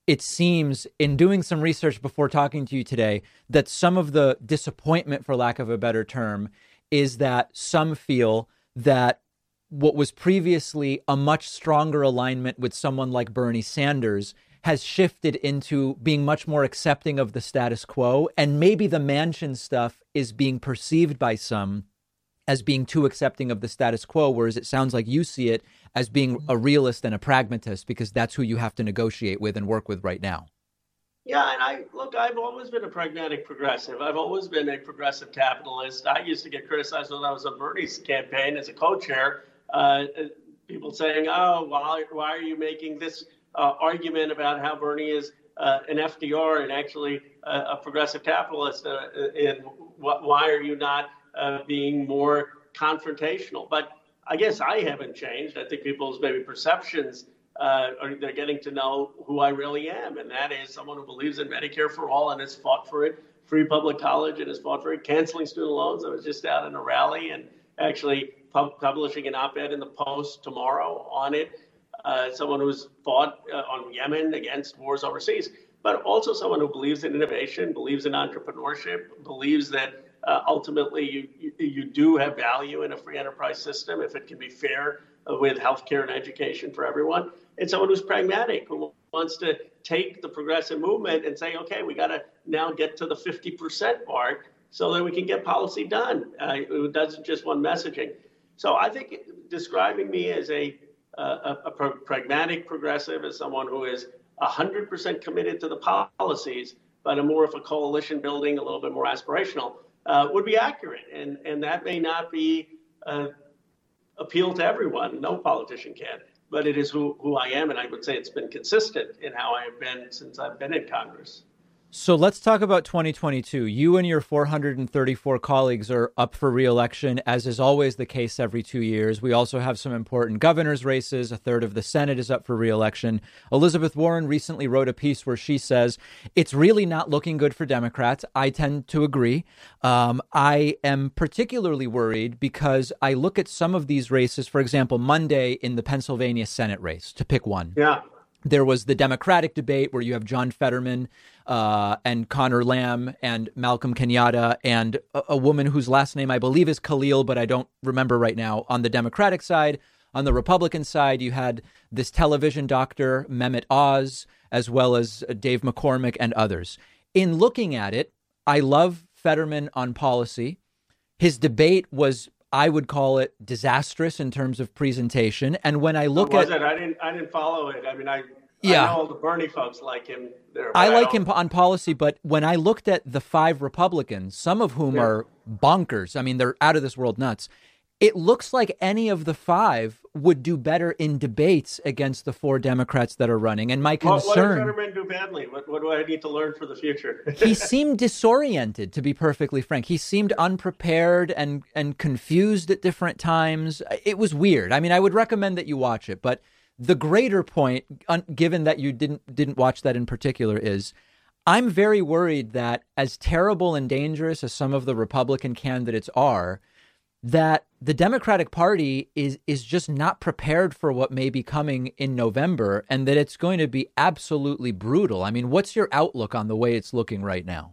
it seems, in doing some research before talking to you today, that some of the disappointment, for lack of a better term, is that some feel that what was previously a much stronger alignment with someone like Bernie Sanders has shifted into being much more accepting of the status quo. And maybe the Manchin stuff is being perceived by some as being too accepting of the status quo, whereas it sounds like you see it as being a realist and a pragmatist, because that's who you have to negotiate with and work with right now. Yeah, and I look, I've always been a pragmatic progressive. I've always been a progressive capitalist. I used to get criticized when I was on Bernie's campaign as a co-chair. Uh, people saying, oh, why, why are you making this uh, argument about how Bernie is uh, an F D R and actually uh, a progressive capitalist? Uh, and wh- why are you not uh, being more confrontational? But I guess I haven't changed. I think people's maybe perceptions uh, are they're getting to know who I really am, and that is someone who believes in Medicare for all and has fought for it, free public college and has fought for it, canceling student loans. I was just out in a rally and actually pub- publishing an op-ed in the Post tomorrow on it. Uh, someone who's fought uh, on Yemen against wars overseas, but also someone who believes in innovation, believes in entrepreneurship, believes that Uh, ultimately, you, you you do have value in a free enterprise system if it can be fair uh, with healthcare and education for everyone. And someone who's pragmatic, who wants to take the progressive movement and say, okay, we got to now get to the fifty percent mark so that we can get policy done. Uh, it doesn't just want messaging. So I think describing me as a, uh, a, a pro- pragmatic progressive, as someone who is one hundred percent committed to the policies, but a more of a coalition building, a little bit more aspirational, Uh, would be accurate, and and that may not be uh, appeal to everyone. No politician can, but it is who, who I am, and I would say it's been consistent in how I have been since I've been in Congress. So let's talk about twenty twenty-two. You and your four hundred thirty-four colleagues are up for re-election, as is always the case every two years. We also have some important governor's races. A third of the Senate is up for re-election. Elizabeth Warren recently wrote a piece where she says it's really not looking good for Democrats. I tend to agree. Um, I am particularly worried because I look at some of these races. For example, Monday in the Pennsylvania Senate race, to pick one. Yeah. There was the Democratic debate where you have John Fetterman uh, and Connor Lamb and Malcolm Kenyatta and a, a woman whose last name I believe is Khalil, but I don't remember right now, on the Democratic side. On the Republican side, you had this television doctor, Mehmet Oz, as well as Dave McCormick and others. In looking at it, I love Fetterman on policy. His debate was, I would call it, disastrous in terms of presentation. And when I look was at it? I didn't I didn't follow it. I mean, I, yeah. I know all the Bernie folks like him there. I like I him on policy, but when I looked at the five Republicans, some of whom yeah. are bonkers, I mean, they're out of this world nuts, it looks like any of the five would do better in debates against the four Democrats that are running. And my concern... What, what did Fetterman do badly? What, what do I need to learn for the future? He seemed disoriented, to be perfectly frank. He seemed unprepared and, and confused at different times. It was weird. I mean, I would recommend that you watch it. But the greater point, given that you didn't didn't watch that in particular, is I'm very worried that as terrible and dangerous as some of the Republican candidates are, that the Democratic Party is is just not prepared for what may be coming in November, and that it's going to be absolutely brutal. I mean, what's your outlook on the way it's looking right now?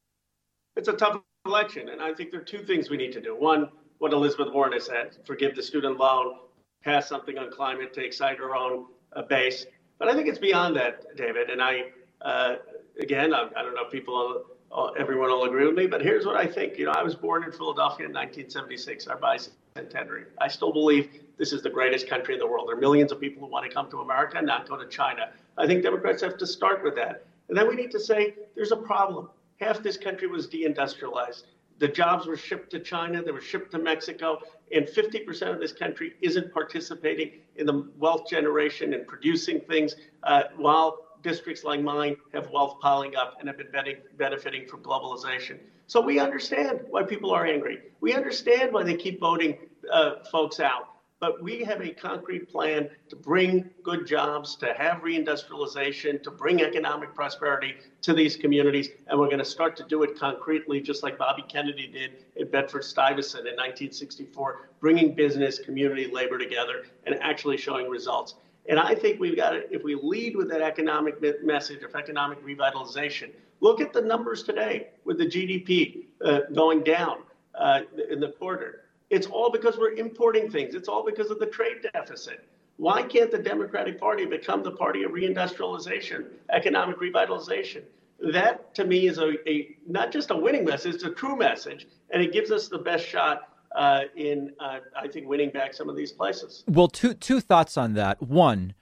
It's a tough election, and I think there are two things we need to do. One, what Elizabeth Warren has said, forgive the student loan, pass something on climate to excite her own uh, base. But I think it's beyond that, David. And I, uh, again, I, I don't know if people... everyone will agree with me, but here's what I think. You know, I was born in Philadelphia in nineteen seventy-six, our bicentenary. I still believe this is the greatest country in the world. There are millions of people who want to come to America and not go to China. I think Democrats have to start with that. And then we need to say there's a problem. Half this country was deindustrialized. The jobs were shipped to China, they were shipped to Mexico, and fifty percent of this country isn't participating in the wealth generation and producing things, uh, while districts like mine have wealth piling up and have been benefiting from globalization. So we understand why people are angry. We understand why they keep voting uh, folks out. But we have a concrete plan to bring good jobs, to have reindustrialization, to bring economic prosperity to these communities. And we're going to start to do it concretely, just like Bobby Kennedy did in Bedford-Stuyvesant in nineteen sixty-four, bringing business, community, labor together and actually showing results. And I think we've got to, if we lead with that economic message of economic revitalization, look at the numbers today with the G D P uh, going down uh, in the quarter. It's all because we're importing things. It's all because of the trade deficit. Why can't the Democratic Party become the party of reindustrialization, economic revitalization? That, to me, is a, a not just a winning message, it's a true message, and it gives us the best shot uh, in, uh, I think, winning back some of these places. Well, two two thoughts on that. One,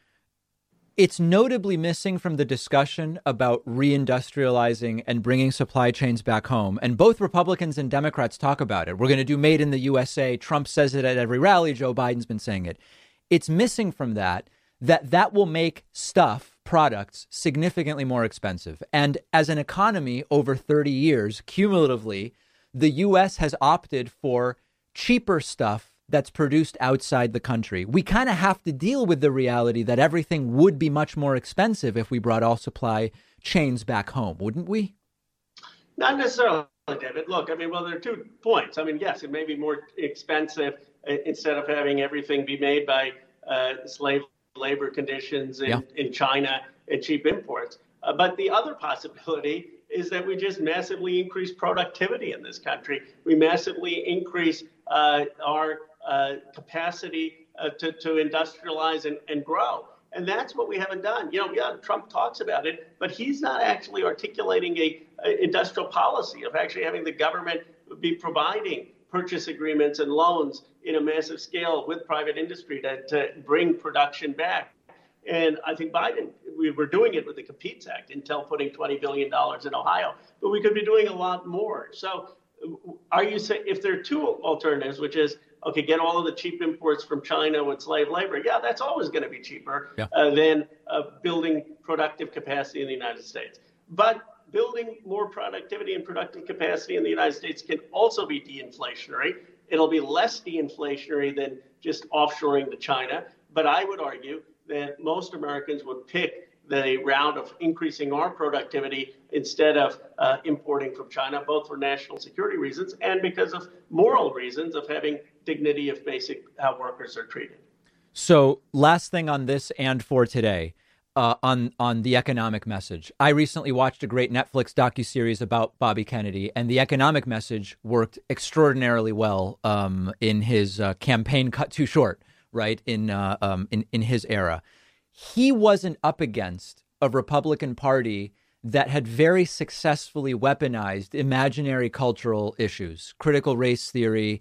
it's notably missing from the discussion about reindustrializing and bringing supply chains back home. And both Republicans and Democrats talk about it. We're going to do Made in the U S A. Trump says it at every rally. Joe Biden's been saying it. It's missing from that, that that will make stuff, products, significantly more expensive. And as an economy over thirty years, cumulatively, the U S has opted for cheaper stuff that's produced outside the country. We kind of have to deal with the reality that everything would be much more expensive if we brought all supply chains back home, wouldn't we? Not necessarily, David. Look, I mean, well, there are two points. I mean, yes, it may be more expensive uh, instead of having everything be made by uh, slave labor conditions in, yeah. in China and cheap imports. Uh, but the other possibility is that we just massively increase productivity in this country. We massively increase uh, our uh, capacity uh, to, to industrialize and, and grow. And that's what we haven't done. You know, yeah, Trump talks about it, but he's not actually articulating a, a industrial policy of actually having the government be providing purchase agreements and loans in a massive scale with private industry to, to bring production back. And I think Biden, we were doing it with the Competes Act, Intel putting twenty billion dollars in Ohio, but we could be doing a lot more. So are you saying if there are two alternatives, which is, okay, get all of the cheap imports from China with slave labor. Yeah, that's always going to be cheaper yeah. uh, than uh, building productive capacity in the United States. But building more productivity and productive capacity in the United States can also be de-inflationary. It'll be less de-inflationary than just offshoring to China. But I would argue that most Americans would pick the route of increasing our productivity instead of uh, importing from China, both for national security reasons and because of moral reasons of having dignity of basic how workers are treated. So last thing on this and for today, uh, on on the economic message. I recently watched a great Netflix docuseries about Bobby Kennedy, and the economic message worked extraordinarily well um, in his uh, campaign cut too short, right, in, uh, um, in in his era. He wasn't up against a Republican Party that had very successfully weaponized imaginary cultural issues, critical race theory,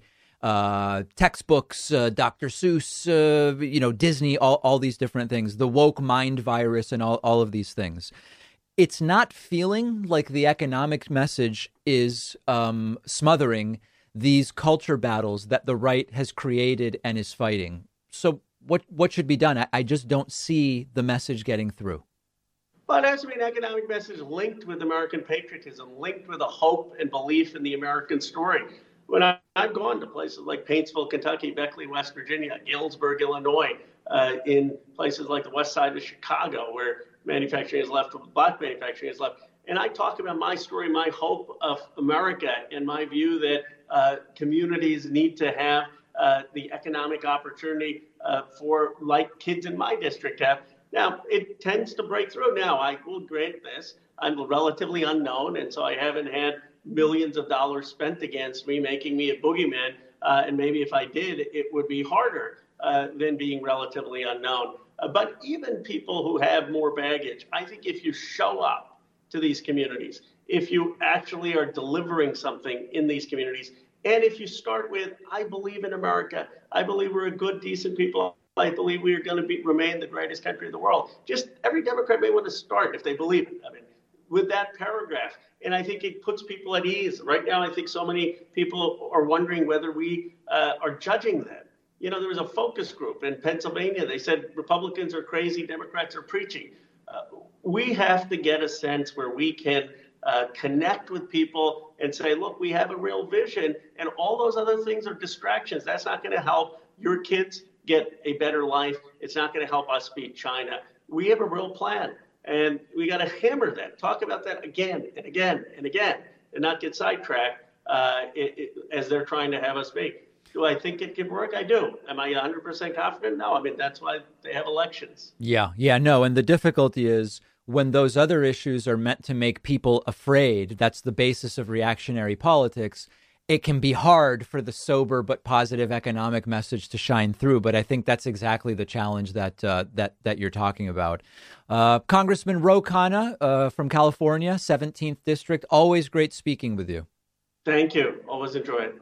uh, textbooks, uh, Doctor Seuss, uh, you know, Disney, all, all these different things, the woke mind virus and all, all of these things. It's not feeling like the economic message is um, smothering these culture battles that the right has created and is fighting. So What what should be done? I, I just don't see the message getting through. Well, it has to be an economic message linked with American patriotism, linked with a hope and belief in the American story. When I, I've gone to places like Paintsville, Kentucky, Beckley, West Virginia, Galesburg, Illinois, uh, in places like the west side of Chicago, where manufacturing is left, black manufacturing is left. And I talk about my story, my hope of America, and my view that uh, communities need to have Uh, the economic opportunity uh, for like kids in my district have. Now, it tends to break through. Now, I will grant this. I'm relatively unknown, and so I haven't had millions of dollars spent against me, making me a boogeyman. Uh, and maybe if I did, it would be harder uh, than being relatively unknown. Uh, but even people who have more baggage, I think if you show up to these communities, if you actually are delivering something in these communities, and if you start with, I believe in America, I believe we're a good, decent people, I believe we are going to be, remain the greatest country in the world. Just every Democrat may want to start if they believe it. I mean, with that paragraph. And I think it puts people at ease. Right now, I think so many people are wondering whether we uh, are judging them. You know, there was a focus group in Pennsylvania. They said Republicans are crazy, Democrats are preaching. Uh, we have to get a sense where we can Uh, connect with people and say, look, we have a real vision, and all those other things are distractions. That's not going to help your kids get a better life. It's not going to help us beat China. We have a real plan, and we got to hammer that, talk about that again and again and again, and not get sidetracked uh, it, it, as they're trying to have us be. Do I think it could work? I do. Am I one hundred percent confident? No. I mean, that's why they have elections. Yeah, yeah, no. And the difficulty is when those other issues are meant to make people afraid, that's the basis of reactionary politics. It can be hard for the sober but positive economic message to shine through. But I think that's exactly the challenge that uh, that that you're talking about. Uh, Congressman Ro Khanna uh, from California, seventeenth District. Always great speaking with you. Thank you. Always enjoy it.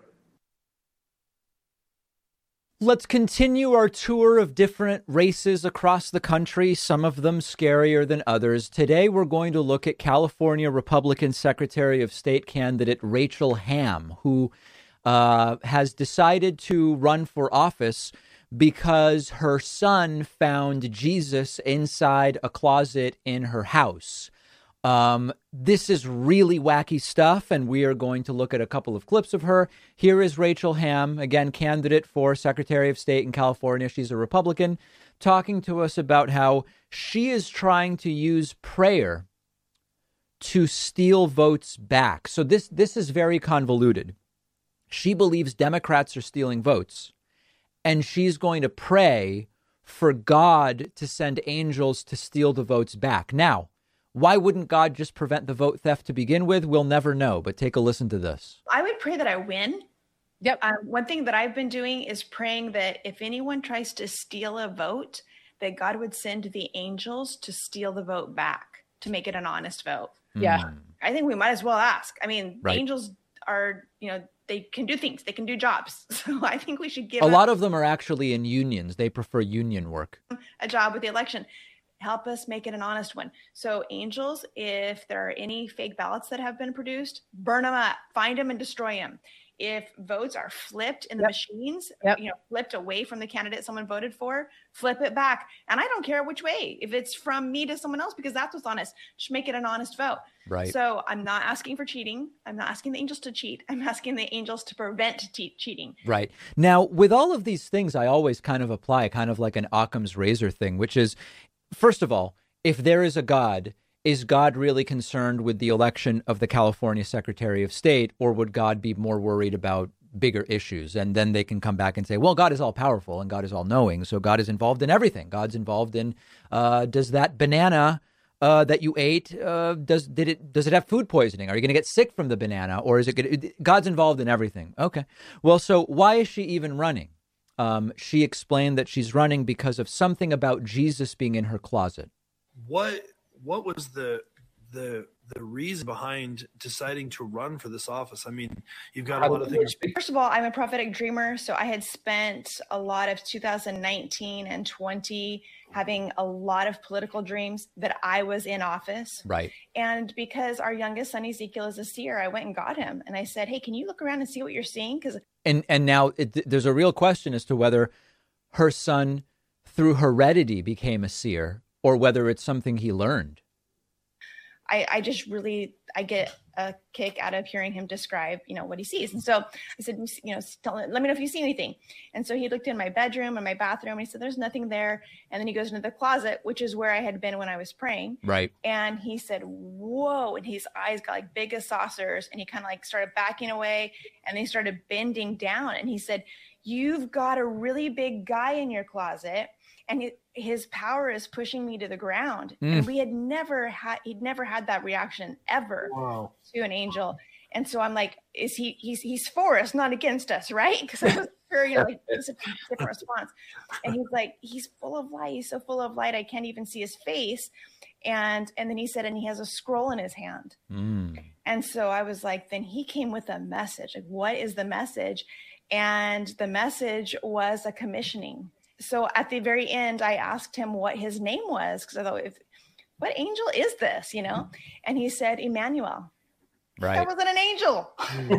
Let's continue our tour of different races across the country, some of them scarier than others. Today, we're going to look at California Republican Secretary of State candidate Rachel Hamm, who uh, has decided to run for office because her son found Jesus inside a closet in her house. Um, this is really wacky stuff, and we are going to look at a couple of clips of her. Here is Rachel Hamm, again, candidate for Secretary of State in California. She's a Republican, talking to us about how she is trying to use prayer to steal votes back. So this this is very convoluted. She believes Democrats are stealing votes, and she's going to pray for God to send angels to steal the votes back. Now, why wouldn't God just prevent the vote theft to begin with? We'll never know, but take a listen to this. I would pray that I win. Yep. Um, one thing that I've been doing is praying that if anyone tries to steal a vote, that God would send the angels to steal the vote back, to make it an honest vote. Yeah. I think we might as well ask. I mean, Right. angels are, you know, they can do things. They can do jobs. So I think we should give A them lot of them are actually in unions. They prefer union work. a job with the election. Help us make it an honest one. So angels, if there are any fake ballots that have been produced, burn them up, find them and destroy them. If votes are flipped in the Yep. machines, Yep. you know, flipped away from the candidate someone voted for, flip it back. And I don't care which way, if it's from me to someone else, because that's what's honest. Just make it an honest vote. Right. So I'm not asking for cheating. I'm not asking the angels to cheat. I'm asking the angels to prevent te- cheating. Right. Now, with all of these things, I always kind of apply kind of like an Occam's razor thing, which is, first of all, if there is a God, is God really concerned with the election of the California Secretary of State, or would God be more worried about bigger issues? And then they can come back and say, well, God is all powerful and God is all knowing. So God is involved in everything. God's involved in, uh, does that banana uh, that you ate, uh, does did it does it have food poisoning? Are you going to get sick from the banana, or is it gonna, God's involved in everything? Okay. Well, so why is she even running? Um, she explained that she's running because of something about Jesus being in her closet. What what was the the the reason behind deciding to run for this office? I mean, you've got a lot of things. First of all, I'm a prophetic dreamer. So I had spent a lot of two thousand nineteen and twenty having a lot of political dreams that I was in office. Right. And because our youngest son, Ezekiel, is a seer, I went and got him. And I said, hey, can you look around and see what you're seeing? Because And and now it, there's a real question as to whether her son, through heredity, became a seer, or whether it's something he learned. I, I just really, I get a kick out of hearing him describe, you know, what he sees. And so I said, you know, tell, let me know if you see anything. And so he looked in my bedroom and my bathroom, and he said, there's nothing there. And then he goes into the closet, which is where I had been when I was praying. Right. And he said, whoa. And his eyes got like big as saucers. And he kind of like started backing away, and then he started bending down. And he said, you've got a really big guy in your closet, and he, his power is pushing me to the ground. Mm. And we had never had, he'd never had that reaction ever Wow. to an angel. And so I'm like, is he, he's, he's for us, not against us. Right. Cause I wasn't sure, you know, like, it's a different response. And he's like, he's full of light. He's so full of light. I can't even see his face. And, and then he said, and he has a scroll in his hand. Mm. And so I was like, then he came with a message. Like, what is the message? And the message was a commissioning. So at the very end, I asked him what his name was, because I thought, if, what angel is this, you know? And he said, Emmanuel. Right. That wasn't an angel.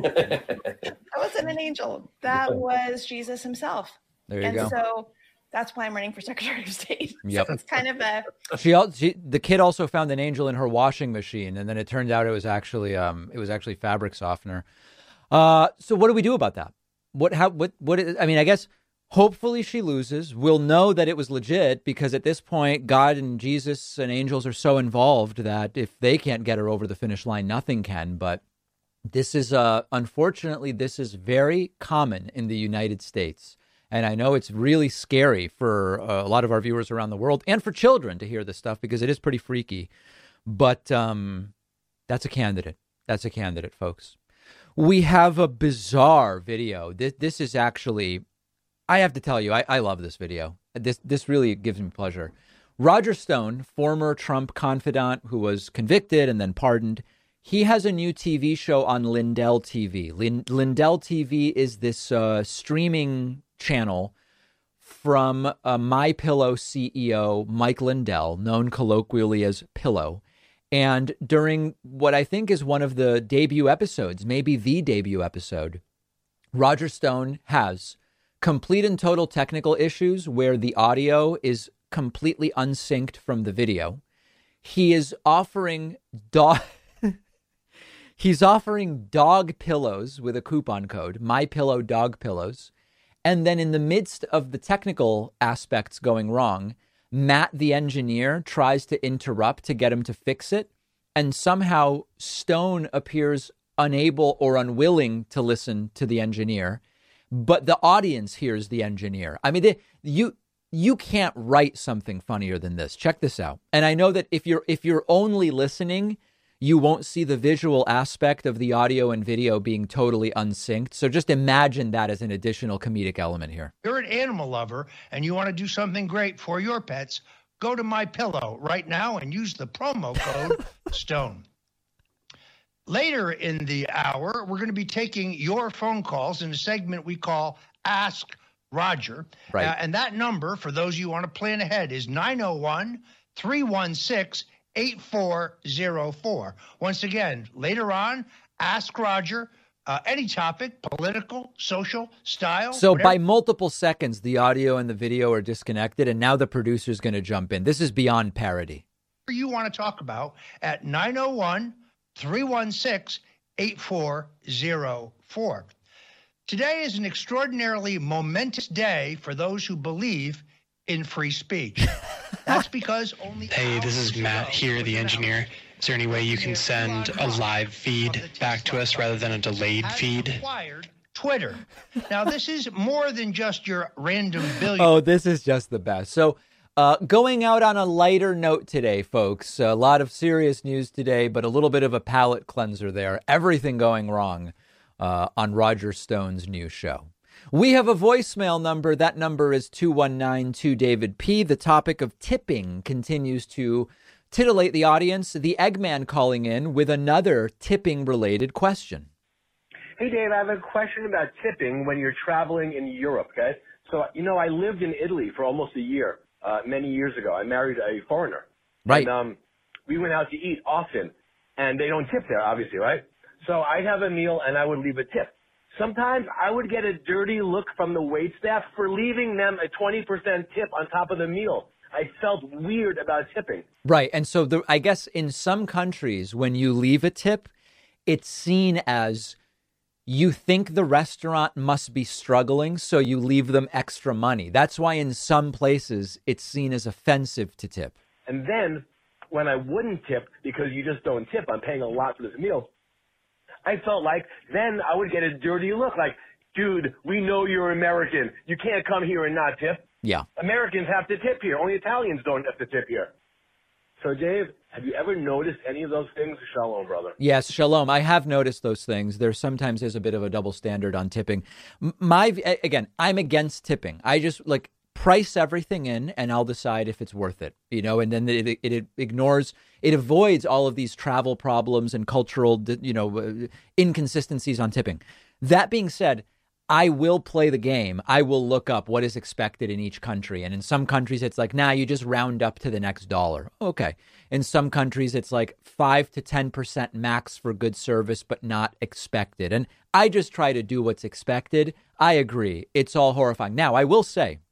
That wasn't an angel. That was Jesus himself. There you and go. so that's why I'm running for Secretary of State. Yep. So it's kind of a, She, al- she the kid also found an angel in her washing machine, and then it turned out it was actually um it was actually fabric softener. Uh, so what do we do about that? What how what what is, I mean, I guess hopefully she loses. We'll know that it was legit, because at this point, God and Jesus and angels are so involved that if they can't get her over the finish line, nothing can. But This is, uh, unfortunately, this is very common in the United States. And I know it's really scary for uh, a lot of our viewers around the world and for children to hear this stuff because it is pretty freaky. But um, that's a candidate. That's a candidate, folks. We have a bizarre video. This, this is actually, I have to tell you, I, I love this video. This, this really gives me pleasure. Roger Stone, former Trump confidant who was convicted and then pardoned, he has a new T V show on Lindell T V. Lin- Lindell T V is this uh, streaming channel from uh, MyPillow C E O Mike Lindell, known colloquially as Pillow. And during what I think is one of the debut episodes, maybe the debut episode, Roger Stone has complete and total technical issues where the audio is completely unsynced from the video. He is offering dog He's offering dog pillows with a coupon code, MyPillow dog pillows. And then in the midst of the technical aspects going wrong, Matt, the engineer, tries to interrupt to get him to fix it. And somehow Stone appears unable or unwilling to listen to the engineer. But the audience hears the engineer. I mean, they, you you can't write something funnier than this. Check this out. And I know that if you're if you're only listening, you won't see the visual aspect of the audio and video being totally unsynced. So just imagine that as an additional comedic element here. You're an animal lover and you want to do something great for your pets, go to MyPillow right now and use the promo code STONE. Later in the hour, we're going to be taking your phone calls in a segment we call Ask Roger. Right. Uh, and that number, for those of you who want to plan ahead, is nine oh one, three one six, eight four zero four. Once again, later on, Ask Roger, uh, any topic, political, social, style. So whatever. by multiple seconds, the audio and the video are disconnected, and now the producer's going to jump in. This is beyond parody. You want to talk about at nine oh one, three one six, eight four zero four. Today is an extraordinarily momentous day for those who believe in free speech. That's because only... Hey, this is Matt here, the engineer. Is there any way you can send a live feed back to us rather than a delayed feed? Twitter. Now, this is more than just your random billion. Oh, this is just the best. So uh, going out on a lighter note today, folks. A lot of serious news today, but a little bit of a palate cleanser there. Everything going wrong uh, on Roger Stone's new show. We have a voicemail number. That number is two one nine two David P. The topic of tipping continues to titillate the audience. The Eggman calling in with another tipping-related question. Hey, Dave, I have a question about tipping when you're traveling in Europe, okay? So, you know, I lived in Italy for almost a year, uh, many years ago. I married a foreigner. Right. And um, we went out to eat often, and they don't tip there, obviously, right? So I'd have a meal, and I would leave a tip. Sometimes I would get a dirty look from the waitstaff for leaving them a twenty percent tip on top of the meal. I felt weird about tipping. Right. And so the, I guess in some countries, when you leave a tip, it's seen as you think the restaurant must be struggling, so you leave them extra money. That's why in some places it's seen as offensive to tip. And then when I wouldn't tip, because you just don't tip, I'm paying a lot for this meal, I felt like then I would get a dirty look like, dude, we know you're American. You can't come here and not tip. Yeah. Americans have to tip here. Only Italians don't have to tip here. So, Dave, have you ever noticed any of those things? Shalom, brother. Yes, shalom. I have noticed those things. There sometimes is a bit of a double standard on tipping. My again, I'm against tipping. I just like price everything in and I'll decide if it's worth it, you know, and then it, it, it ignores, it avoids all of these travel problems and cultural, you know, inconsistencies on tipping. That being said, I will play the game. I will look up what is expected in each country. And in some countries, it's like, nah, you just round up to the next dollar. Okay. In some countries, it's like five to ten percent max for good service, but not expected. And I just try to do what's expected. I agree. It's all horrifying. Now, I will say,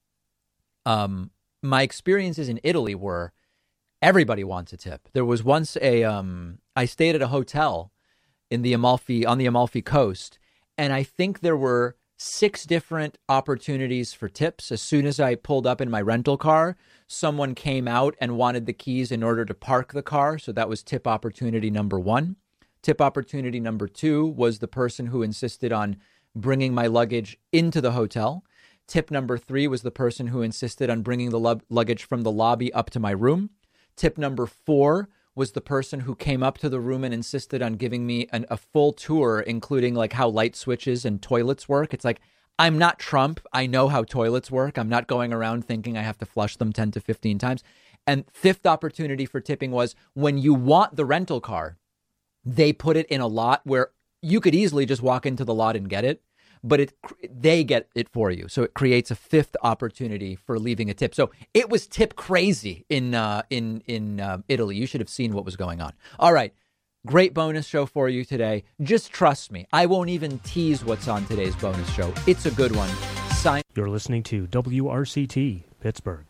um, my experiences in Italy were everybody wants a tip. There was once a, um, I stayed at a hotel in the Amalfi, on the Amalfi Coast, and I think there were six different opportunities for tips. As soon as I pulled up in my rental car, someone came out and wanted the keys in order to park the car. So that was tip opportunity number one. Tip opportunity number two was the person who insisted on bringing my luggage into the hotel. Tip number three was the person who insisted on bringing the lug- luggage from the lobby up to my room. Tip number four was the person who came up to the room and insisted on giving me an, a full tour, including like how light switches and toilets work. It's like, I'm not Trump. I know how toilets work. I'm not going around thinking I have to flush them ten to fifteen times. And fifth opportunity for tipping was when you want the rental car, they put it in a lot where you could easily just walk into the lot and get it, but it they get it for you. So it creates a fifth opportunity for leaving a tip. So it was tip crazy in uh, in in uh, Italy. You should have seen what was going on. All right. Great bonus show for you today. Just trust me. I won't even tease what's on today's bonus show. It's a good one. Sign. You're listening to W R C T Pittsburgh.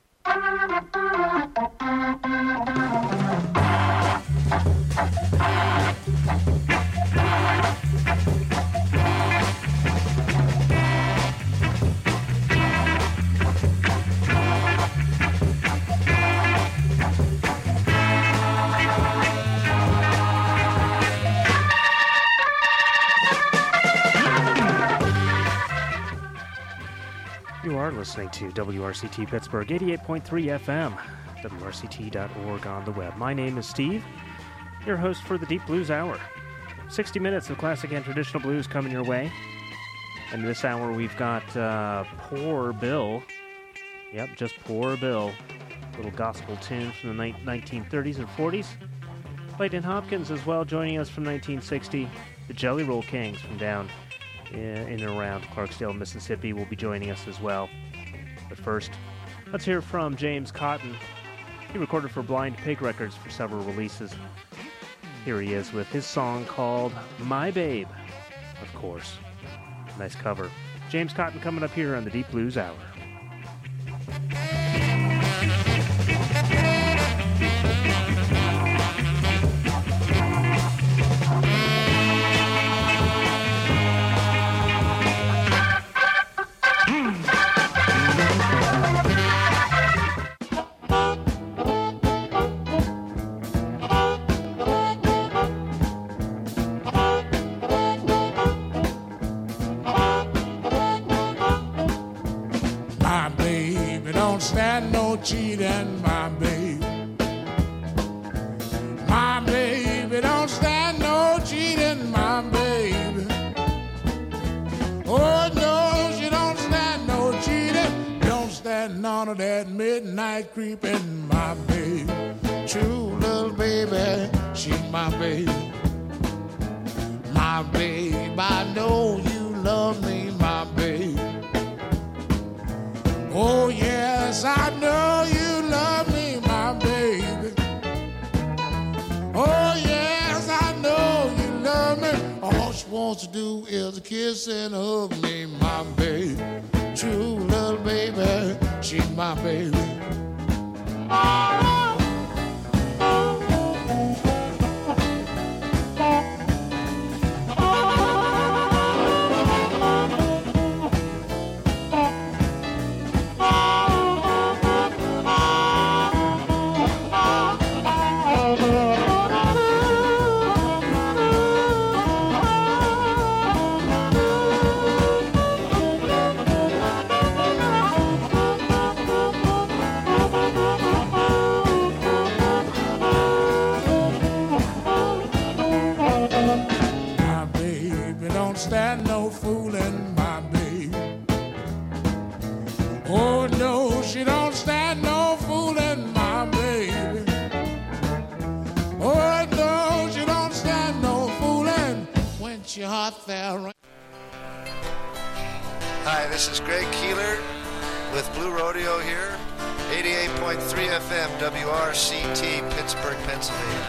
You are listening to W R C T Pittsburgh, eighty-eight point three F M, W R C T dot org on the web. My name is Steve, your host for the Deep Blues Hour. sixty minutes of classic and traditional blues coming your way. And this hour we've got uh, Poor Bill. Yep, just Poor Bill. Little gospel tunes from the nineteen thirties and forties. Clayton Hopkins as well joining us from nineteen sixty. The Jelly Roll Kings from down in and around Clarksdale, Mississippi will be joining us as well. But first, let's hear from James Cotton. He recorded for Blind Pig Records for several releases. Here he is with his song called My Babe, of course. Nice cover. James Cotton coming up here on the Deep Blues Hour. Cheating, my baby. My baby don't stand no cheating, my baby. Oh no, she don't stand no cheating. Don't stand none of that midnight creeping, my baby. True little baby, she's my baby. My baby, I know you love me, my baby. Oh yes, I know you love me, my baby. Oh yes, I know you love me. All she wants to do is kiss and hug me, my baby. True little baby, she's my baby. Stand no fooling, my baby. Oh no, she don't stand no fooling, my baby. Oh no, she don't stand no fooling when she hot there. Hi, this is Greg Keeler with Blue Rodeo here, eighty-eight point three F M, W R C T, Pittsburgh, Pennsylvania.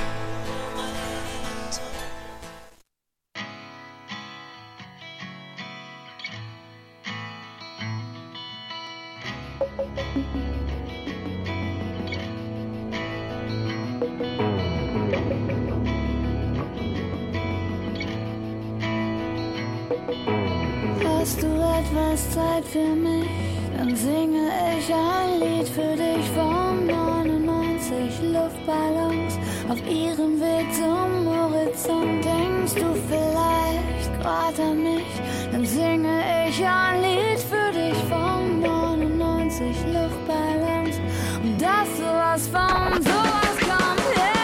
Hast du etwas Zeit für mich? Dann singe ich ein Lied für dich von neunundneunzig Luftballons Auf ihrem Weg zum Horizont denkst du vielleicht grad an mich, dann singe ich ein Lied für dich von neunundneunzig Luftballons und dass sowas von sowas kommt. Yeah.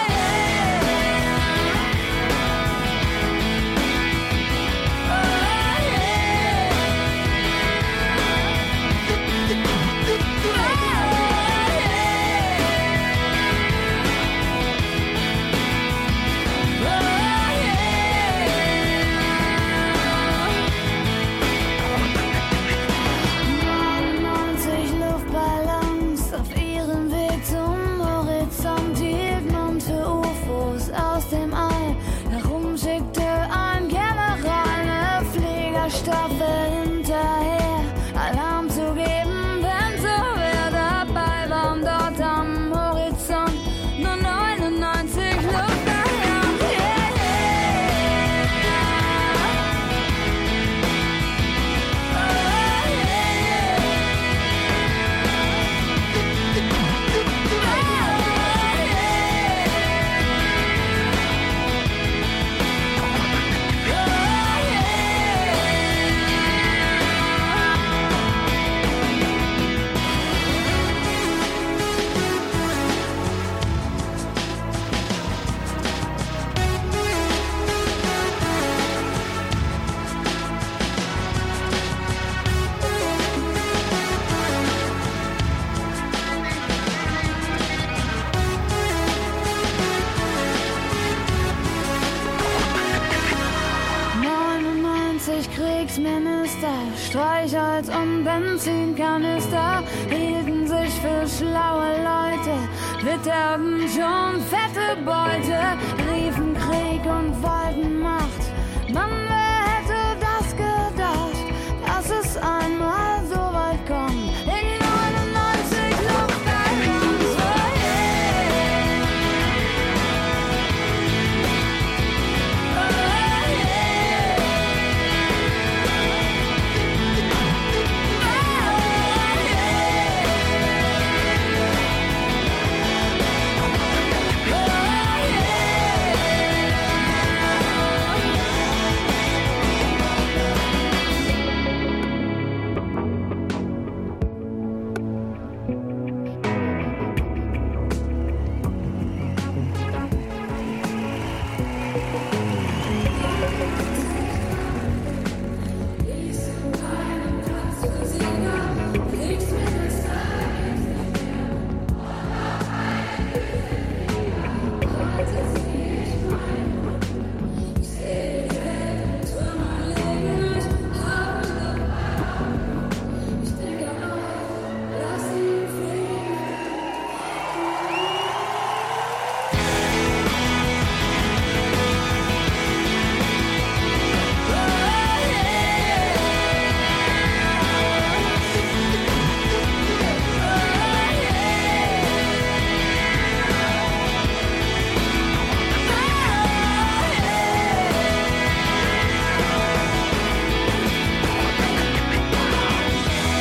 Streichholz und Benzinkanister hielten sich für schlaue Leute, witterten schon fette Beute, riefen Krieg und wollten mal